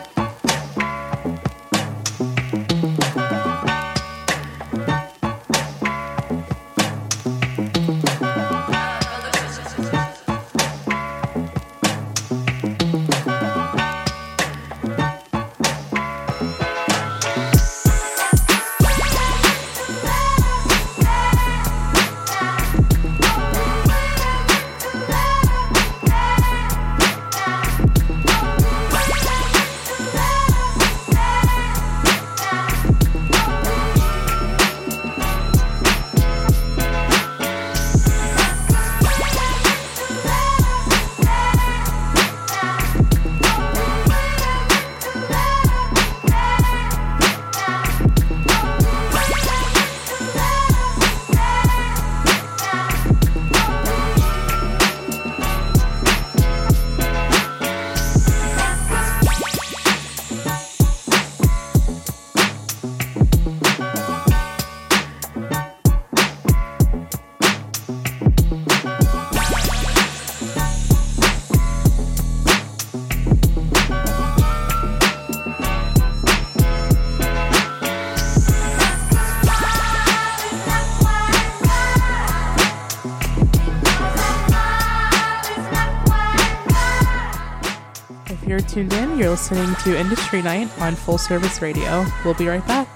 If you're tuned in, you're listening to Industry Night on Full Service Radio. We'll be right back.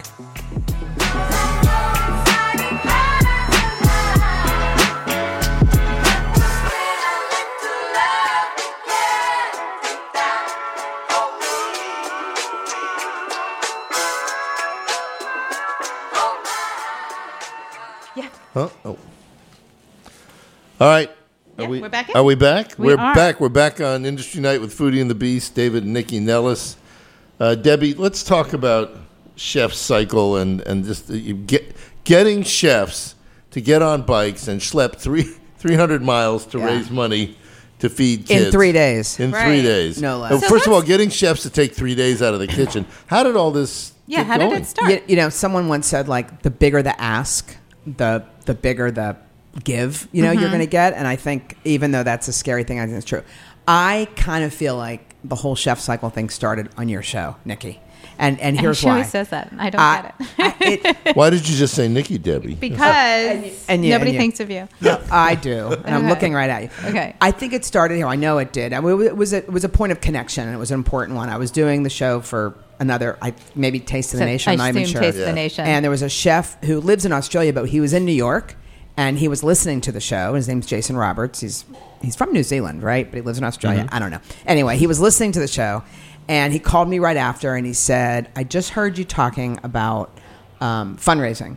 Huh? Oh. All right. Are Yeah, we, we're back in. Are we back? We We're are. back. We're back on Industry Night with Foodie and the Beast, David and Nikki Nellis. Uh, Debbie, let's talk about Chef Cycle and, and just uh, you get, getting chefs to get on bikes and schlep three, three hundred miles to Yeah. raise money to feed kids In three days. In Right. three days, No less. Uh, So first of all, let's- getting chefs to take three days out of the kitchen. How did all this? Yeah, get how did going? it start? You, you know, someone once said, like, the bigger the ask, the the bigger the give, you know, Mm-hmm. you're going to get. And I think, even though that's a scary thing, I think it's true. I kind of feel like the whole chef cycle thing started on your show, Nikki. And and here's she why. always says that. I don't I- get it. I- it- Why did you just say Nikki, Debbie? Because and you- nobody and you. thinks of you. No, I do, and I'm Okay. looking right at you. Okay. I think it started here. I know it did. I mean, it was a, it was a point of connection, and it was an important one. I was doing the show for another, I maybe Taste of the So Nation. I I'm not even assume sure. Taste of Yeah. the Nation. And there was a chef who lives in Australia, but he was in New York, and he was listening to the show. His name's Jason Roberts. He's he's from New Zealand, right? But he lives in Australia. I don't know. Anyway, he was listening to the show, and he called me right after, and he said, "I just heard you talking about um, fundraising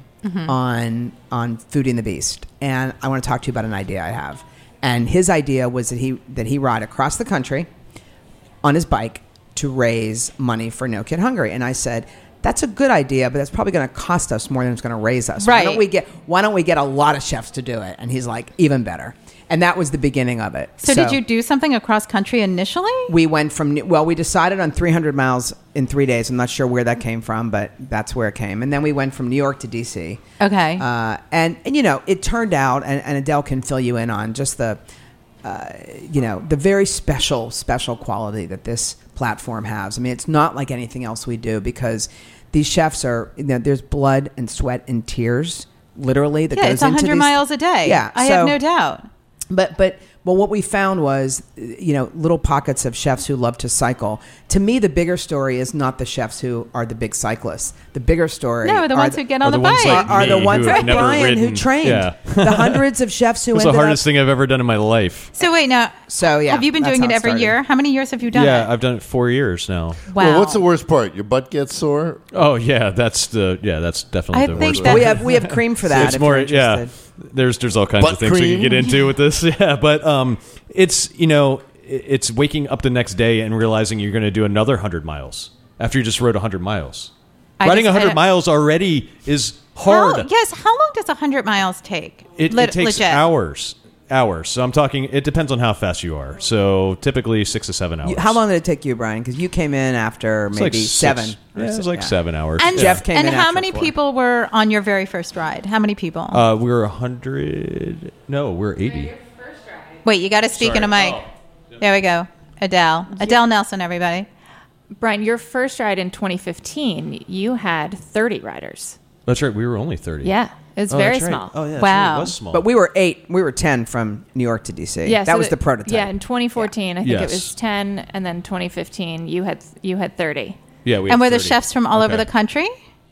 on on Foodie and the Beast, and I want to talk to you about an idea I have." And his idea was that he that he ride across the country on his bike to raise money for No Kid Hungry. And I said, that's a good idea, but that's probably going to cost us more than it's going to raise us. Why Right. don't we get Why don't we get a lot of chefs to do it? And he's like, even better. And that was the beginning of it. So, did you do something across country initially? We went from well, we decided on three hundred miles in three days. I'm not sure where that came from, but that's where it came. And then we went from New York to D C. Okay. Uh, and, and, you know, it turned out, and, and Adele can fill you in on just the, uh, you know, the very special, special quality that this platform has. I mean, it's not like anything else we do because these chefs are, you know, there's blood and sweat and tears, literally, that yeah, goes it's into one hundred these- miles a day. Yeah, I so- have no doubt. But but well, what we found was, you know, little pockets of chefs who love to cycle. To me, the bigger story is not the chefs who are the big cyclists. The bigger story, No, the are ones who get on Are the the ones bike. like are, are the me ones who have like never Brian who ridden. trained. Yeah. The hundreds of chefs who It was the ended hardest up. thing I've ever done in my life. So wait, now, So yeah, have you been that's doing how it every started. year? How many years have you done Yeah, it? I've done it four years now. Wow. Well, what's the worst part? Your butt gets sore? Oh yeah, that's the yeah, that's definitely I the think worst. that- part. We have we have cream for that. It's if more, you're yeah. interested. There's there's all kinds Butt of things we cream? can get into with this, yeah. But um, it's you know, i- it's waking up the next day and realizing you're going to do another hundred miles after you just rode a hundred miles. I Riding a just- I hundred don't- miles already is hard. How, yes. How long does one hundred miles take? It, Le- it takes legit. hours, hours. So I'm talking. It depends on how fast you are. So typically six to seven hours. You- how long did it take you, Brian? Because you came in after It's maybe like six- seven. or Yeah, it was six- like yeah. seven hours. And yeah. Jeff came and in how after many four. people were on your very first ride? How many people? Uh, we were a hundred. No, we're eighty. Wait, you got to speak sorry. in a mic. Oh. There we go. Adele. Adele Nelson, everybody. Brian, your first ride in twenty fifteen, you had thirty riders. That's right. We were only thirty. Yeah, it's Oh, very that's right. small. Oh yeah, that's Wow. right. It was small. But we were eight. We were ten from New York to D C. Yeah, that so was the prototype. Yeah, in twenty fourteen, I think it Yes. was ten, and then twenty fifteen, you had you had thirty. yeah, we And had were the thirty. chefs from all over Okay. the country?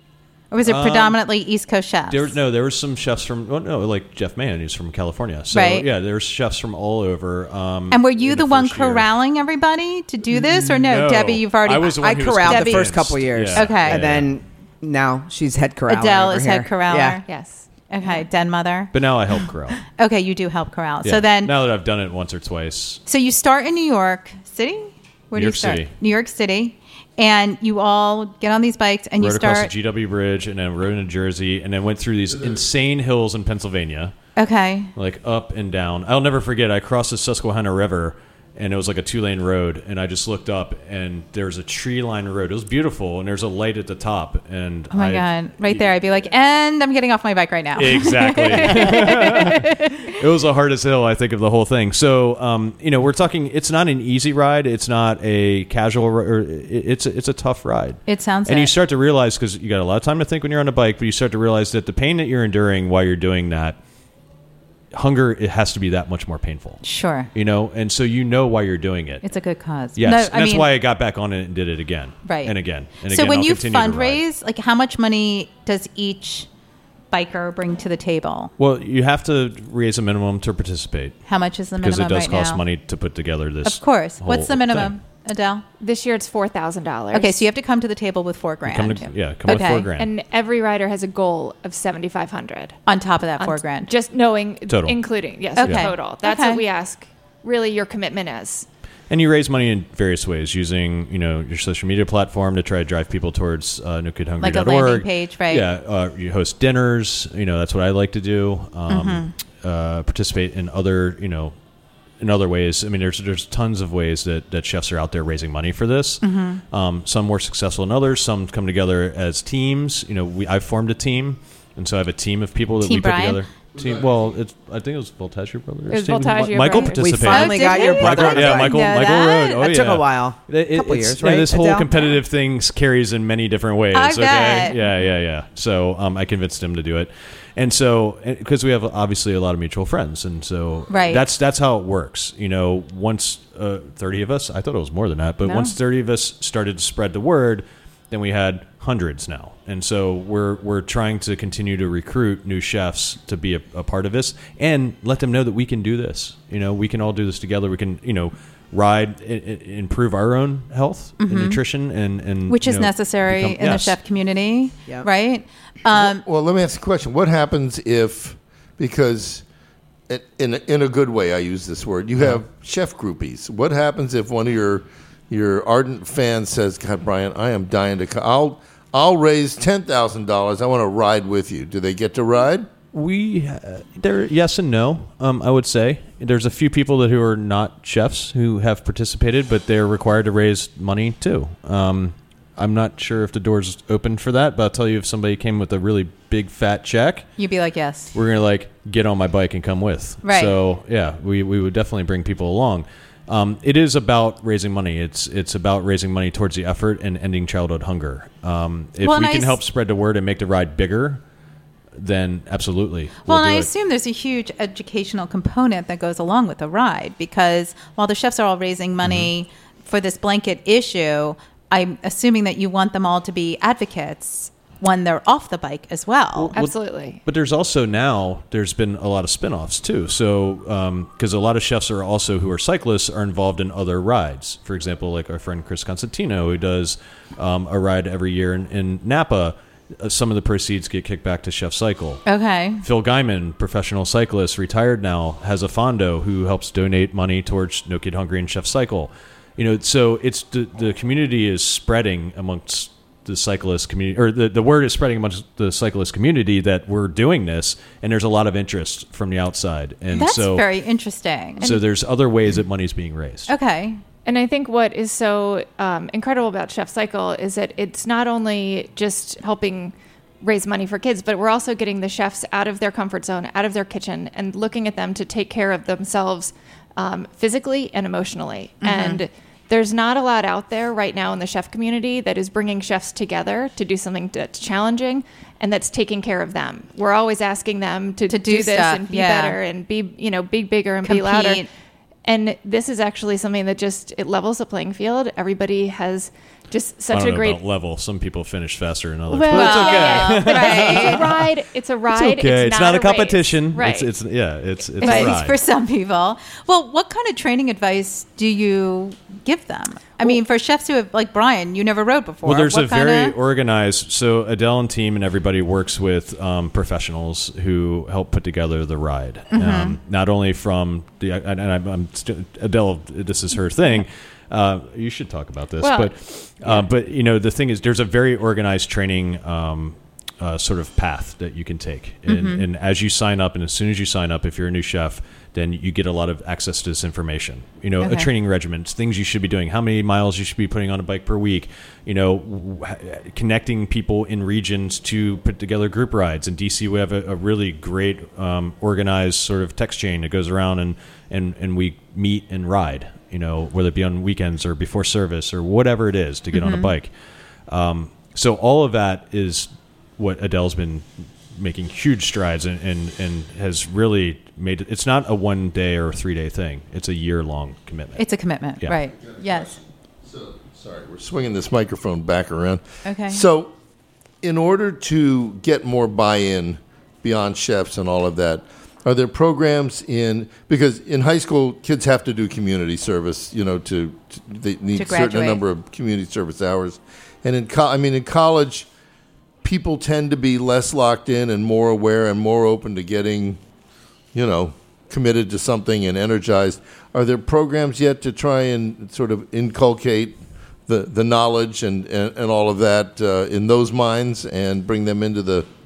Or was it Um, predominantly East Coast chefs? There was no, there was some chefs from. Well, no, like Jeff Mann, who's from California. So Right. yeah, there's chefs from all over. Um, and were you in the, one first year. corralling everybody to do this? Or no, No. Debbie, you've already... I was the one I who was corralled the Debbie- first couple years. Yeah. Okay. Yeah, And yeah. then now she's head corraller. Adele over is here. head corraller. Yeah. Yes. Okay, den mother. But now I help corral. Okay, you do help corral. Yeah. So then... now that I've done it once or twice, So you start in New York City? Where New do York you start? City. New York City. And you all get on these bikes and you rode across the start... G W Bridge, and then rode into Jersey, and then went through these insane hills in Pennsylvania, Okay. like up and down. I'll never forget. I crossed the Susquehanna River, and it was like a two-lane road, and I just looked up, and there was a tree-lined road. It was beautiful, and there's a light at the top, and Oh my I- God. Right there. I'd be like, and I'm getting off my bike right now. Exactly. It was the hardest hill, I think, of the whole thing. So, um, you know, we're talking. It's not an easy ride. It's not a casual. ri- Or it- it's a, it's a tough ride. It sounds And it. you start to realize, because you got a lot of time to think when you're on a bike, but you start to realize that the pain that you're enduring while you're doing that, hunger, it has to be that much more painful. Sure. You know, and so you know why you're doing it. It's a good cause. Yes, No, and I that's mean, why I got back on it and did it again, Right. and again, and so again. when I'll you continue to ride. fundraise, like how much money does each biker bring to the table? Well, you have to raise a minimum to participate, How much is the because minimum it does right cost now? money to put together this. Of course. What's whole the minimum, thing. Adele? This year it's four thousand dollars. Okay, so you have to come to the table with four grand. Come to, yeah, come with Okay. four grand. and every rider has a goal of seventy five hundred. On top of that four grand. Just knowing, Total. including yes, Okay. total. That's Okay. what we ask. Really, your commitment is. And you raise money in various ways, using you know your social media platform to try to drive people towards uh, no kid hungry Like a dot org. landing page, right? Yeah, uh, you host dinners. You know that's what I like to do. Um, Mm-hmm. uh, participate in other you know in other ways. I mean, there's there's tons of ways that, that chefs are out there raising money for this. Mm-hmm. Um, some more successful than others. Some come together as teams. You know, we I've formed a team, and so I have a team of people that Team we put Brian? together. Team, well, it's I think it was Voltaggio Brothers. It was team. Voltaggio Michael Brothers. We participated. finally Oh, got did your we? brother. Michael, yeah, I Michael. didn't know Michael that. Road. Oh, That yeah. took a while. It- it- Couple it's- years, you know, right, this whole Adele? competitive thing carries in many different ways. I okay. bet. Yeah, yeah, yeah. So um, I convinced him to do it, and so because we have obviously a lot of mutual friends, and so Right. that's that's how it works. You know, once uh, thirty of us, I thought it was more than that, but No. once thirty of us started to spread the word, then we had hundreds now, and so we're we're trying to continue to recruit new chefs to be a, a part of this and let them know that we can do this. You know, we can all do this together. We can, you know, ride, I- I- improve our own health and nutrition, and, and Mm-hmm. Which you is know, necessary become- in yes. the chef community, Yep. right? Um, Well, let me ask a question. What happens if, because it- in a, in a good way, I use this word, you have chef groupies. What happens if one of your your ardent fans says, "God, Brian, I am dying to. Co- I'll I'll raise ten thousand dollars. I want to ride with you." Do they get to ride? We uh, there yes and no. Um, I would say there's a few people that who are not chefs who have participated, but they're required to raise money too. Um, I'm not sure if the door's open for that, but I'll tell you, if somebody came with a really big fat check, you'd be like, yes. we're gonna like get on my bike and come with. Right. So yeah, we we would definitely bring people along. Um, it is about raising money. It's it's about raising money towards the effort and ending childhood hunger. Um, if Well, and we I can s- help spread the word and make the ride bigger, then absolutely. Well, we'll and do I it. assume there's a huge educational component that goes along with the ride, because while the chefs are all raising money Mm-hmm. for this blanket issue, I'm assuming that you want them all to be advocates when they're off the bike as well. Absolutely. But there's also now, there's been a lot of spin-offs too. So, because a lot of chefs are also, who are cyclists, are involved in other rides. For example, like our friend Chris Constantino, who does um, a ride every year in, in Napa. Uh, some of the proceeds get kicked back to Chef Cycle. Okay. Phil Guyman, professional cyclist, retired now, has a fondo who helps donate money towards No Kid Hungry and Chef Cycle. You know, so it's the, the community is spreading amongst the cyclist community, or the, the word is spreading amongst the cyclist community that we're doing this, and there's a lot of interest from the outside. And That's so, very interesting. so there's other ways that money's being raised. Okay. And I think what is so um, incredible about Chef Cycle is that it's not only just helping raise money for kids, but we're also getting the chefs out of their comfort zone, out of their kitchen, and looking at them to take care of themselves um, physically and emotionally. Mm-hmm. And there's not a lot out there right now in the chef community that is bringing chefs together to do something that's challenging and that's taking care of them. We're always asking them to, To do this stuff, and be yeah. better and be, you know, be bigger and be louder. Compete. And this is actually something that just, it levels the playing field. Everybody has just I such don't a know great about level. Some people finish faster than others, Well, but it's okay. yeah, but Right. it's a ride. It's a ride. It's okay. It's, not, a race. competition. Right. It's, it's yeah. It's it's Right, a ride. for some people. Well, what kind of training advice do you give them? I mean, for chefs who have, like Brian, you never rode before. Well, there's what a very kinda- organized. So Adele and team and everybody works with um, professionals who help put together the ride. Mm-hmm. Um, not only from the and I'm, I'm st- Adele, this is her thing. Uh, you should talk about this, Well, but uh, but you know the thing is, there's a very organized training um, uh, sort of path that you can take, and, Mm-hmm. and as you sign up, and as soon as you sign up, if you're a new chef, then you get a lot of access to this information. You know, Okay. a training regimen, things you should be doing, how many miles you should be putting on a bike per week. You know, w- h- connecting people in regions to put together group rides. In D C, we have a, a really great um, organized sort of text chain that goes around, and, and, and we meet and ride. You know, whether it be on weekends or before service or whatever it is to get on a bike. Um, so all of that is what Adele's been making huge strides and, and, and has really made it. It's not a one day or three day thing. It's a year long commitment. It's a commitment, Yeah. right? Yes. So, sorry, we're swinging this microphone back around. Okay. So, in order to get more buy-in beyond chefs and all of that, are there programs in, because in high school kids have to do community service, you know, to, to they need To a certain graduate. number of community service hours, and in co- I mean in college, people tend to be less locked in and more aware and more open to getting, you know, committed to something and energized. Are there programs yet to try and sort of inculcate the, the knowledge and, and, and all of that uh, in those minds and bring them into the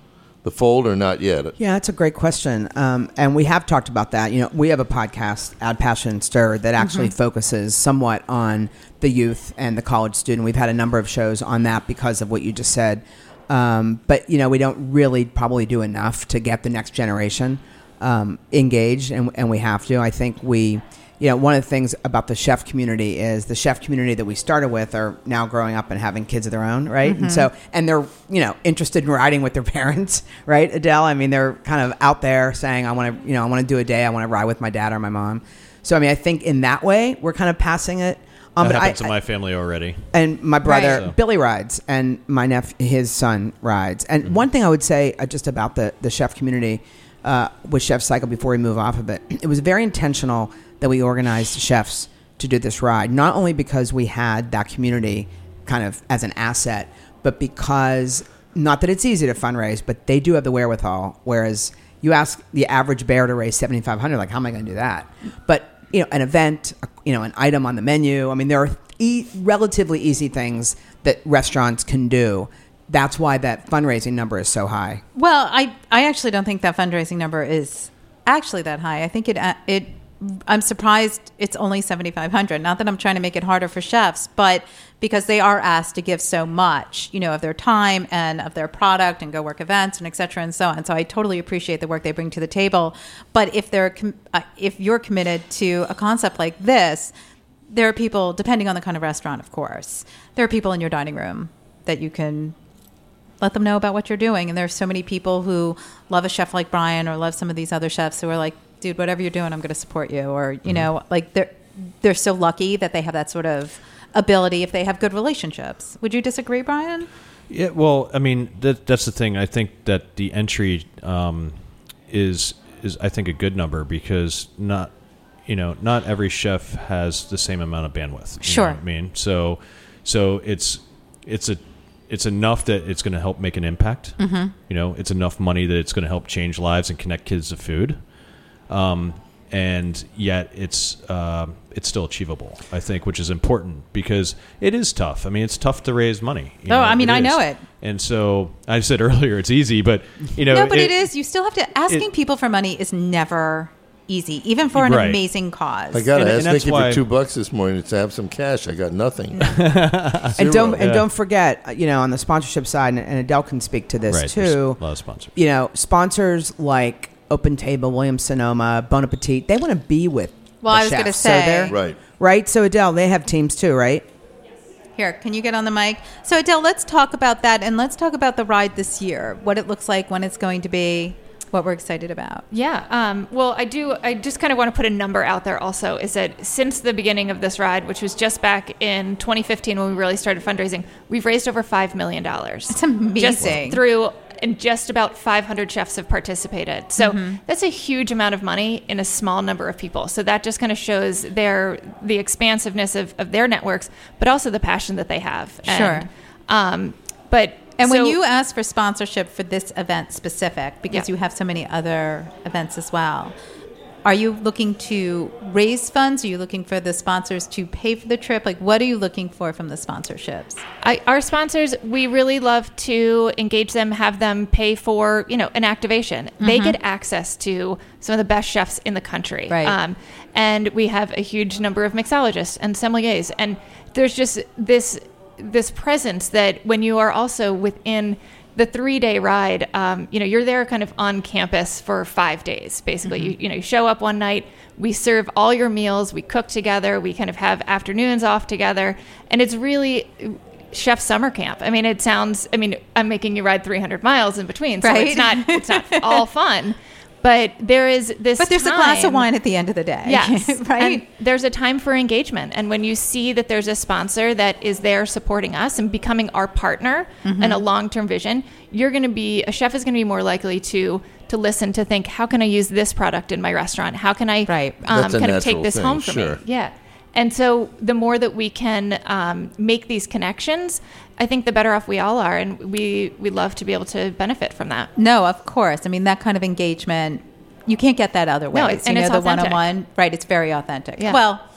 the fold, or not yet? Yeah, that's a great question. Um, and we have talked about that. You know, we have a podcast, Add Passion and Stir, that actually mm-hmm. focuses somewhat on the youth and the college student. We've had a number of shows on that because of what you just said. Um, but, you know, we don't really probably do enough to get the next generation um, engaged, and, and we have to. I think we... You know, one of the things about the chef community is the chef community that we started with are now growing up and having kids of their own, right? Mm-hmm. And so, and they're, you know, interested in riding with their parents, right, Adele? I mean, they're kind of out there saying, I want to, you know, I want to do a day, I want to ride with my dad or my mom. So, I mean, I think in that way, we're kind of passing it. Um, that but happens I, in my family already. And my brother, right. so. Billy, rides, and my nephew, his son, rides. And mm-hmm. one thing I would say uh, just about the, the chef community uh, with Chef Cycle before we move off of it, it was very intentional that we organized chefs to do this ride, not only because we had that community kind of as an asset, but because, not that it's easy to fundraise, but they do have the wherewithal, whereas you ask the average bear to raise seventy-five hundred dollars, like, how am I going to do that? But, you know, an event, you know, an item on the menu, I mean, there are e- relatively easy things that restaurants can do. That's why that fundraising number is so high. Well, I, I actually don't think that fundraising number is actually that high. I think it it I'm surprised it's only seventy-five hundred. Not that I'm trying to make it harder for chefs, but because they are asked to give so much, you know, of their time and of their product and go work events and et cetera and so on. So I totally appreciate the work they bring to the table. But if they're com- uh, if you're committed to a concept like this, there are people, depending on the kind of restaurant, of course, there are people in your dining room that you can let them know about what you're doing. And there are so many people who love a chef like Brian or love some of these other chefs who are like, dude, whatever you're doing, I'm going to support you. Or, you mm-hmm. know, like they're, they're so lucky that they have that sort of ability if they have good relationships. Would you disagree, Brian? Yeah, well, I mean, that, that's the thing. I think that the entry um, is, is, I think, a good number because not, you know, not every chef has the same amount of bandwidth. You sure. know what I mean? So, so it's, it's a, it's enough that it's going to help make an impact. Mm-hmm. You know, it's enough money that it's going to help change lives and connect kids to food. Um, and yet it's uh, it's still achievable, I think, which is important because it is tough. I mean, it's tough to raise money. You oh, know, I mean, I is. know it. And so I said earlier it's easy, but, you know. No, but it, it is. You still have to. Asking it, people for money is never easy, even for an right. amazing cause. I got to ask Nikki why, for two bucks this morning to have some cash. I got nothing. and don't and yeah. don't forget, you know, on the sponsorship side, and, and Adele can speak to this right, too. A lot of sponsors. You know, sponsors like Open Table, Williams Sonoma, Bon Appetit, they want to be with well, the I was going to chefs. say. So right. Right? So, Adele, they have teams too, right? Here, can you get on the mic? So, Adele, let's talk about that, and let's talk about the ride this year, what it looks like, when it's going to be, what we're excited about. Yeah. Um, well, I do. I just kind of want to put a number out there also, is that since the beginning of this ride, which was just back in twenty fifteen when we really started fundraising, we've raised over five million dollars. It's amazing. Just through... And just about five hundred chefs have participated. So mm-hmm. that's a huge amount of money in a small number of people. So that just kind of shows their the expansiveness of, of their networks, but also the passion that they have. And, sure. Um, but and so, when you ask for sponsorship for this event specific, because yeah. you have so many other events as well, are you looking to raise funds? Are you looking for the sponsors to pay for the trip? Like, what are you looking for from the sponsorships? I, our sponsors, we really love to engage them, have them pay for, you know, an activation. Mm-hmm. They get access to some of the best chefs in the country. Right. Um, and we have a huge number of mixologists and sommeliers. And there's just this this presence that when you are also within the three-day ride, um, you know, you're there kind of on campus for five days, basically. Mm-hmm. You, you know, you show up one night, we serve all your meals, we cook together, we kind of have afternoons off together, and it's really chef summer camp. I mean, it sounds, I mean, I'm making you ride three hundred miles in between, so right? it's not it's not all fun. But there is this But there's time, a glass of wine at the end of the day. Yes. Right? And there's a time for engagement. And when you see that there's a sponsor that is there supporting us and becoming our partner mm-hmm. and a long-term vision, you're going to be, a chef is going to be more likely to to listen, to think, how can I use this product in my restaurant? How can I right. um, kind of take this thing, home for sure. me? Yeah. And so the more that we can um, make these connections, I think the better off we all are. And we, we love to be able to benefit from that. No, of course. I mean, that kind of engagement, you can't get that other way. No, it's, you and know, it's the authentic. one-on-one, right, it's very authentic. Yeah. Well,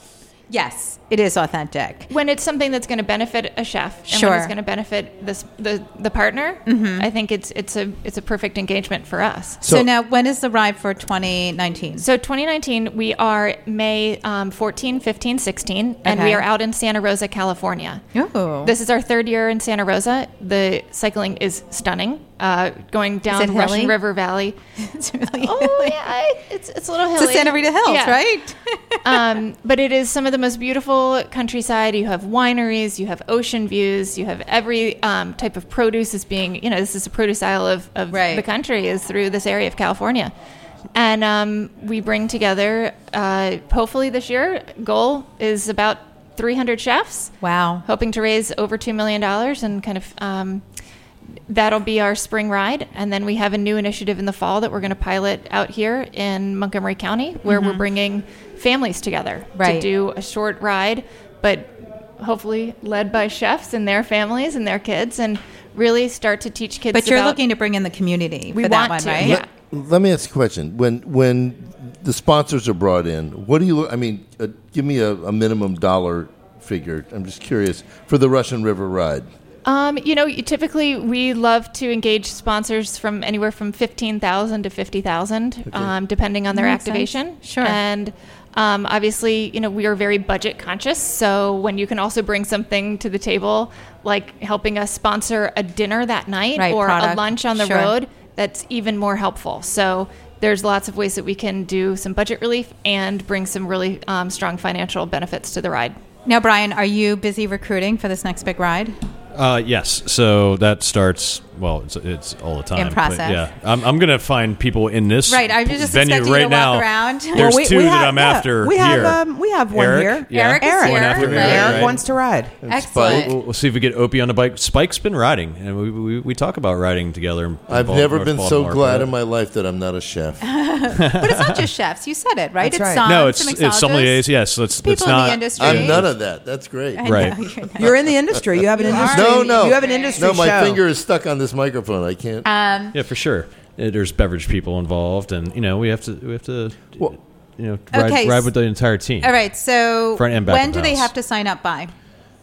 Yes, it is authentic. When it's something that's going to benefit a chef and Sure. when it's going to benefit this, the the partner, Mm-hmm. I think it's it's a it's a perfect engagement for us. So, So- now, when is the ride for twenty nineteen? So twenty nineteen, we are May um, fourteen, fifteen, sixteen, and Okay. we are out in Santa Rosa, California. Ooh. This is our third year in Santa Rosa. The cycling is stunning. Uh, going down it Russian hilly? River Valley. It's really Oh yeah, I, it's it's a little hilly. It's the Santa Rita Hills, Yeah. right? um, but it is some of the most beautiful countryside. You have wineries, you have ocean views, you have every um, type of produce is being, you know, this is the produce aisle of, of Right. the country is through this area of California. And um, we bring together, uh, hopefully this year, goal is about three hundred chefs. Wow. Hoping to raise over two million dollars and kind of... Um, That'll be our spring ride. And then we have a new initiative in the fall that we're going to pilot out here in Montgomery County where we're bringing families together Right. to do a short ride, but hopefully led by chefs and their families and their kids and really start to teach kids But you're about- looking to bring in the community We for that want one, to, right? yeah. Let me ask you a question. When when the sponsors are brought in, what do you? I mean, uh, give me a, a minimum dollar figure. I'm just curious for the Russian River ride. Um, you know, you- typically we love to engage sponsors from anywhere from fifteen thousand to fifty thousand, um, depending on their Makes sense. activation. Sure. And um, obviously, you know, we are very budget conscious. So when you can also bring something to the table, like helping us sponsor a dinner that night Right, or product. a lunch on the Sure. road, that's even more helpful. So there's lots of ways that we can do some budget relief and bring some really um, strong financial benefits to the ride. Now, Brian, are you busy recruiting for this next big ride? Uh, yes. So that starts. Well, it's, it's all the time. In but process. yeah, I'm, I'm going to find people in this Right, I was just venue expecting you right to now. walk around. There's Well, we- two we that have- I'm yeah, after we have, here. um, we have one Eric, here. Yeah. Eric is Eric, here. One after me, right? Eric right? wants to ride. Excellent. We'll, we'll see if we get Opie on the bike. Spike's been riding, and we, we, we talk about riding together. in I've Bal- never North been so Baltimore, glad but- in my life that I'm not a chef. But it's not just chefs. You said it, right? That's it's right. some, No, it's some it's mixologists, sommeliers. Yes, let's people it's in not. the industry. I'm none of that. That's great. I know, Right. you're not. You're in the industry. You have an industry. No, no. You have an industry No, my show. finger is stuck on this microphone. I can't. Um, Yeah, for sure. Uh, There's beverage people involved, and you know we have to we have to Well- you know ride, Okay, ride s- with the entire team. all right. So Front and back when of do the they house. have to sign up by?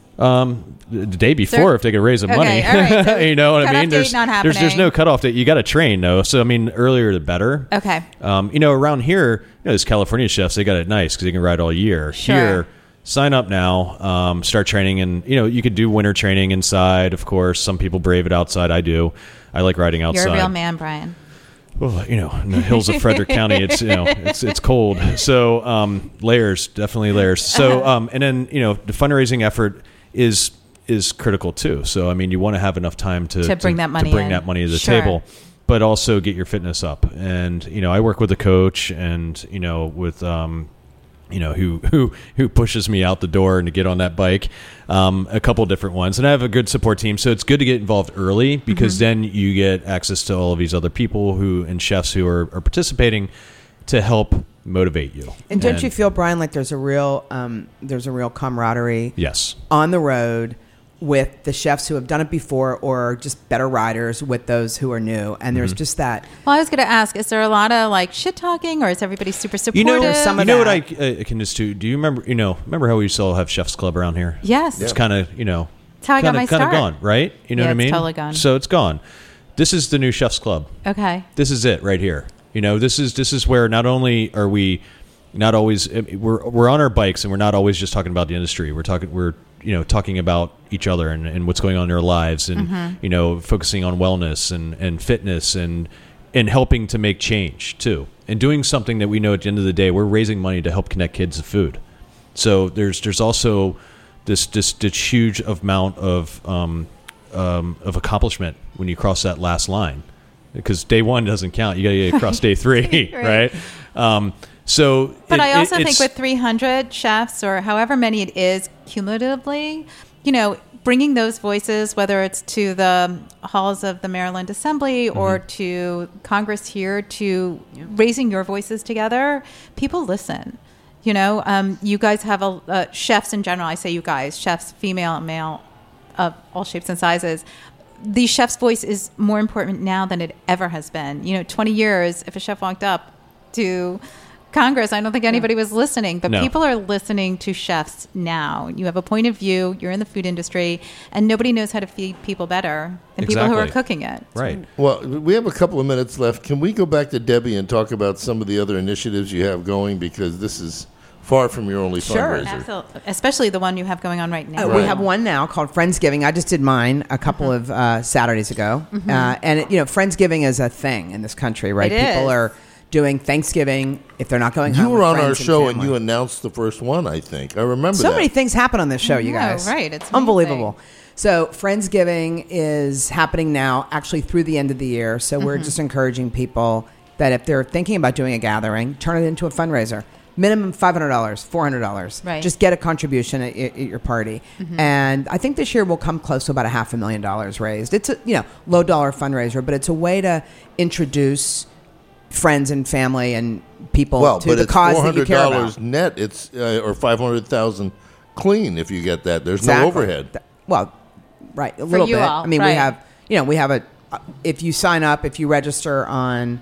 Um, the the day before, Sir? if they could raise the Okay, money, all right, so you know what I cutoff mean. date There's not there's there's happening. no cutoff date. You got to train though, so I mean earlier the better. Okay. Um, you know around here, you know, those California chefs they got it nice because they can ride all year. Sure. Here, sign up now, um, start training, and you know you could do winter training inside. Of course, some people brave it outside. I do. I like riding outside. You're a real man, Brian. Well, you know, in the hills of Frederick County, it's you know, it's it's cold. So um, layers, definitely layers. So um, and then you know, the fundraising effort is is critical too. So I mean, you want to have enough time to To bring that money to bring in. that money to the Sure. table, but also get your fitness up. And you know, I work with a coach, and you know, with um, you know, who who who pushes me out the door and to get on that bike. Um, a couple different ones, and I have a good support team. So it's good to get involved early because Mm-hmm. then you get access to all of these other people who and chefs who are, are participating to help motivate you. And don't you feel, Brian, like there's a real um, there's a real camaraderie Yes. on the road with the chefs who have done it before or just better riders with those who are new, and there's Mm-hmm. just that. Well, I was going to ask: is there a lot of like shit talking, or is everybody super supportive? You know, some you of know what I that. uh, can just do. Do you remember? You know, remember how we used to all have Chef's Club around here? Yes. It's kind of you know, That's how I got kinda, my kinda start. gone, right? You know Yeah, what I it's mean? totally gone. So it's gone. This is the new Chef's Club. Okay. This is it right here. You know, this is this is where not only are we not always we're we're on our bikes and we're not always just talking about the industry. We're talking we're you know talking about each other and, and what's going on in their lives and Mm-hmm. you know focusing on wellness and, and fitness and and helping to make change too and doing something that we know at the end of the day we're raising money to help connect kids to food. So there's there's also this this, this huge amount of um, um, of accomplishment when you cross that last line. Because day one doesn't count. You got to get across day three, right? Right. Um, so, But it- I also it- think it's- with three hundred chefs or however many it is cumulatively, you know, bringing those voices, whether it's to the halls of the Maryland Assembly or Mm-hmm. to Congress here, to raising your voices together, people listen. You know, um, you guys have a uh, chefs in general. I say you guys, chefs, female and male, of all shapes and sizes. The chef's voice is more important now than it ever has been. You know, twenty years, if a chef walked up to Congress, I don't think anybody was listening, but No. people are listening to chefs now. You have a point of view, you're in the food industry, and nobody knows how to feed people better than people who are Exactly. cooking it. Right. Well, we have a couple of minutes left. Can we go back to Debbie and talk about some of the other initiatives you have going? Because this is far from your only Sure. fundraiser. Absolutely. Especially the one you have going on right now. Uh, Right. We have one now called Friendsgiving. I just did mine a couple Mm-hmm. of uh, Saturdays ago, uh, and it, you know, Friendsgiving is a thing in this country, right? It People is. are doing Thanksgiving if they're not going home. You were with on our friends and show and family. you announced the first one, I think. I remember So that. many things happen on this show, you know, guys. right, it's unbelievable. So Friendsgiving is happening now, actually through the end of the year. So we're just encouraging people that if they're thinking about doing a gathering, turn it into a fundraiser. Minimum five hundred dollars, four hundred dollars. Right. Just get a contribution at, at your party. And I think this year we'll come close to about a half a million dollars raised. It's a you know low dollar fundraiser, but it's a way to introduce friends and family and people well, to but the it's cause four that you hundred care dollars about. net. It's uh, or five hundred thousand clean if you get that. There's Exactly. no overhead. Th- Well, right, a little you bit. all, I mean, right. we have, you know, we have a. uh, If you sign up, if you register on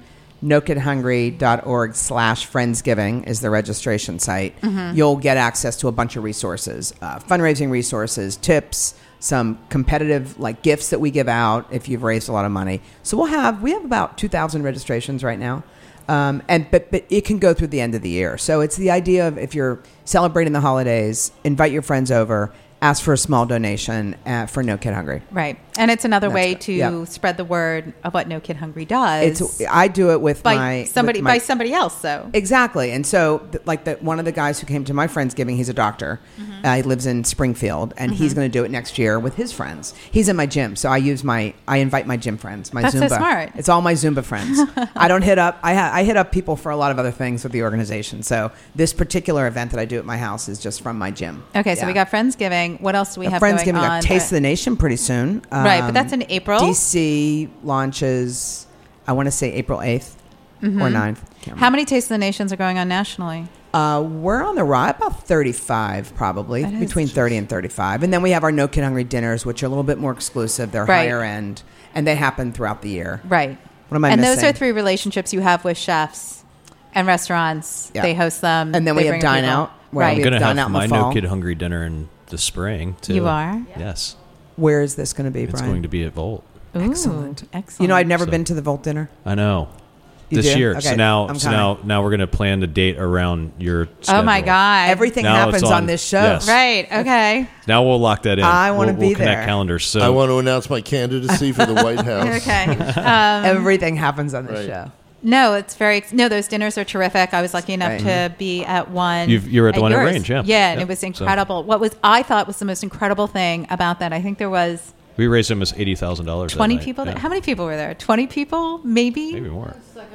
nokidhungry.org slash friendsgiving is the registration site, Mm-hmm. you'll get access to a bunch of resources, uh, fundraising resources, tips, some competitive like gifts that we give out if you've raised a lot of money. So we'll have we have about two thousand registrations right now. Um, and but, but it can go through the end of the year. So it's the idea of if you're celebrating the holidays, invite your friends over, ask for a small donation uh, for No Kid Hungry. Right. And it's another That's way good. to Yep. spread the word of what No Kid Hungry does. It's I do it with by my somebody with my, by somebody else though. Exactly. And so, th- like, the, one of the guys who came to my Friendsgiving, he's a doctor. Mm-hmm. Uh, he lives in Springfield, and he's going to do it next year with his friends. He's in my gym, so I use my, I invite my gym friends, my That's so Zumba. smart. It's all my Zumba friends. I don't hit up, I, ha- I hit up people for a lot of other things with the organization. So this particular event that I do at my house is just from my gym. Okay, so Yeah. we got Friendsgiving. What else do we Uh, have Friendsgiving, going got on? Taste of the Nation pretty soon. Right, but Um, that's in April. D C launches, I want to say April eighth or ninth. Can't How remember. many Taste of the Nations are going on nationally? Uh, we're on the rise, about thirty-five probably, That is between thirty and thirty-five. And then we have our No Kid Hungry dinners, which are a little bit more exclusive. They're Right. higher end, and they happen throughout the year. Right. What am I and missing? those are three relationships you have with chefs and restaurants. Yeah. They host them. And then they we have bring Dine people. Out, where Right. we I'm have going to Dine have Out in my the No fall. Kid Hungry dinner in the spring, too. You are? Yes. Where is this going to be, It's Brian? going to be at Volt. Ooh, Excellent. Excellent. You know, I'd never So- been to the Volt dinner. I know. You this do? year. Okay, So now, I'm so now, coming. now we're going to plan the date around your schedule. Oh my God. Everything Now it's happens on, on- this show. yes. Right. Okay. Now we'll lock that in. I wanna We'll- be we'll connect there. calendars. So I want to announce my candidacy for the White House. Okay. Um, Everything happens on this Right. show. no, it's very. ex- No, those dinners are terrific. I was lucky enough Right. to be at one. You've- you were at the one at yours. Range, yeah. Yeah, and Yep. it was So- incredible. What was I thought was the most incredible thing about that? I think there was we raised almost eighty thousand dollars. twenty people. There. How many people were there? Twenty people, maybe. Maybe more.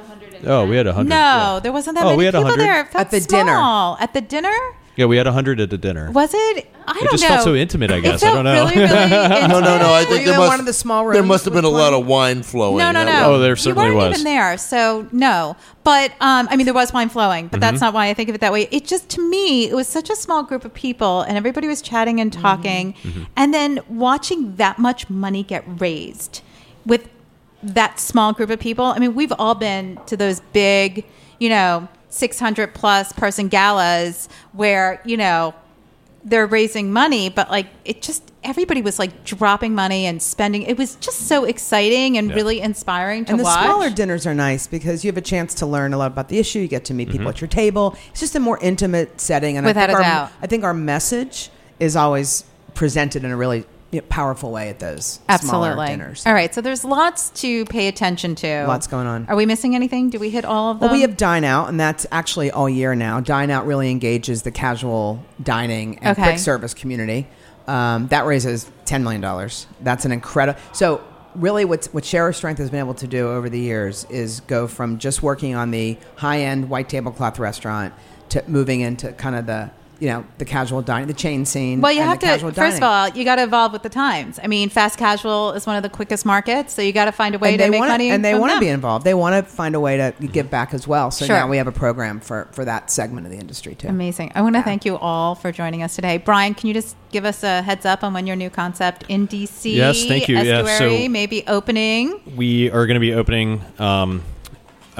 Oh, we had a hundred. No, yeah. there wasn't that Oh, many we had a people hundred? there. It felt At the dinner. small. At the dinner. Yeah, we had a hundred at the dinner. Was it? I don't just know. felt so intimate, I It guess. I felt don't know. Really, really intimate. No, no, no. I Were think you there in must, one of the small there rooms must have with been a lot plenty? of wine flowing. No, no, That no. Oh, there certainly you weren't was. even there, so no. But um, I mean, there was wine flowing, but Mm-hmm. that's not why I think of it that way. It just, to me, it was such a small group of people, and everybody was chatting and talking, Mm-hmm. and then watching that much money get raised with that small group of people. I mean, we've all been to those big, you know, six hundred plus person galas where, you know, they're raising money, but like it just everybody was like dropping money and spending. It was just so exciting and Yeah. really inspiring to And the watch. smaller dinners are nice because you have a chance to learn a lot about the issue. You get to meet people Mm-hmm. at your table. It's just a more intimate setting. And Without I think a our, doubt. I think our message is always presented in a really you know, powerful way at those smaller Absolutely. dinners. All right, so there's lots to pay attention to. Lots going on. Are we missing anything? Do we hit all of them? Well, we have Dine Out, and that's actually all year now. Dine Out really engages the casual dining and Okay. quick service community. Um, that raises ten million dollars. That's an incredible. So, really, what's, what Share Strength has been able to do over the years is go from just working on the high end white tablecloth restaurant to moving into kind of the you know the casual dining, the chain scene. Well, you and have the to. casual First of dining. all, you got to evolve with the times. I mean, fast casual is one of the quickest markets, so you got to find a way and to they make wanna, money. and they from want to them. be involved. They want to find a way to give back as well. So Sure. now we have a program for, for that segment of the industry too. Amazing. I want to Yeah. thank you all for joining us today. Brian, can you just give us a heads up on when your new concept in D C, Yes, thank you. Yeah, Estuary, so- maybe opening? We are going to be opening. Um,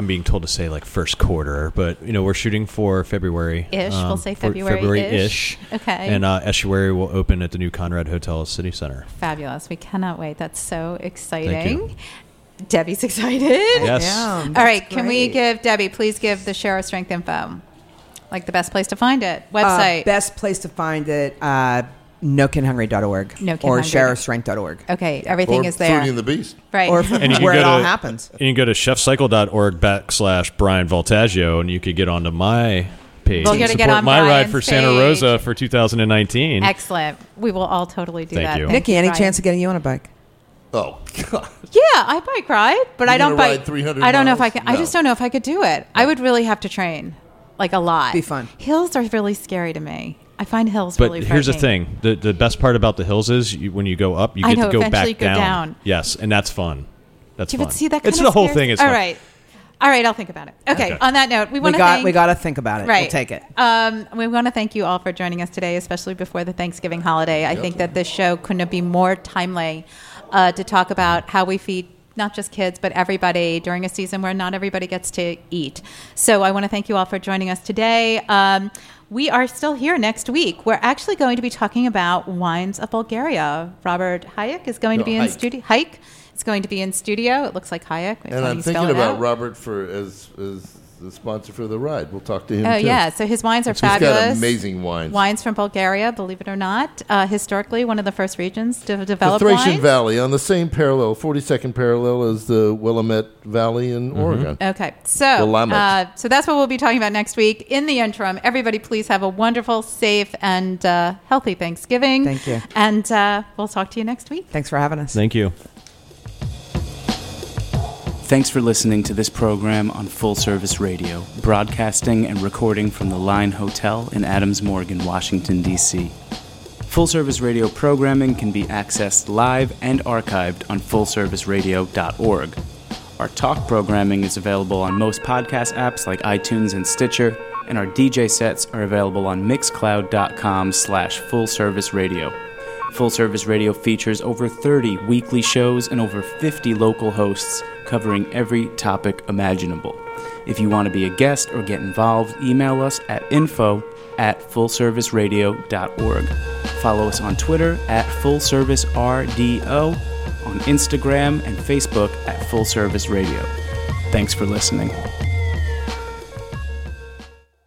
I'm being told to say like first quarter, but you know we're shooting for February. Ish, we'll say for February-ish. February-ish. Okay. And uh, estuary will open at the new Conrad Hotel City Center. Fabulous. We cannot wait. That's so exciting. Thank you. Debbie's excited. Yes. Yeah, All right. Can we great. give Debbie, please give the Share of Strength info, like the best place to find it, Uh, website. best place to find it, uh, no kid hungry dot org No Kid or Hungry. share of strength dot org. Okay. Everything or is there. Foodie and the Beast. Right. Or And you can where go it all to- happens. And you can go to chef cycle dot org backslash Brian Voltaggio, and you could get onto my page We'll and get- support get on my ride Brian's for Santa page. Rosa for two thousand nineteen. Excellent. We will all totally do Thank that. you. Thank Nikki, any Brian. chance of getting you on a bike? Oh, God. Yeah, I bike ride, but You I don't gonna bike. ride three hundred I don't know if I miles? can. I No. just don't know if I could do it. I would really have to train, like a lot. Be fun. Hills are really scary to me. I find hills But really. here's the frightening. thing: the the best part about the hills is you, when you go up, you I get know, to go eventually back go down. down. Yes, and that's fun. That's Do you fun. would see that? it's kinda the whole scares- thing. Is all fun. right. All right, I'll think about it. Okay. Okay. On that note, we We want to got thank. we got to think about it. Right. We'll take it. Um, we want to thank you all for joining us today, especially before the Thanksgiving holiday. I think that this show couldn't be more timely uh, to talk about how we feed not just kids, but everybody during a season where not everybody gets to eat. So I want to thank you all for joining us today. Um, we are still here next week. We're actually going to be talking about wines of Bulgaria. Robert Hayek is going No, to be in Hike. studio. Hike is going to be in studio. It looks like Hayek. Wait, And why I'm you spell thinking it about out? Robert for as as the sponsor for the ride. We'll talk to him Oh, too. yeah. So his wines are He's fabulous. got amazing wines. Wines from Bulgaria, believe it or not. Uh, historically, one of the first regions to The develop Thracian wines. Valley on the same parallel, forty-second parallel as the Willamette Valley in Oregon. Okay, The so Willamette. uh, so that's what we'll be talking about next week. In the interim, everybody, please have a wonderful, safe, and uh, healthy Thanksgiving. Thank you. And uh, we'll talk to you next week. Thanks for having us. Thank you. Thanks for listening to this program on Full Service Radio, broadcasting and recording from the Line Hotel in Adams Morgan, Washington, D C Full Service Radio programming can be accessed live and archived on full service radio dot org. Our talk programming is available on most podcast apps like iTunes and Stitcher, and our D J sets are available on mixcloud dot com slash full service radio. Full Service Radio features over thirty weekly shows and over fifty local hosts covering every topic imaginable. If you want to be a guest or get involved, email us at info at full service radio dot org. Follow us on Twitter at full service R D O, on Instagram and Facebook at Full Service Radio. Thanks for listening.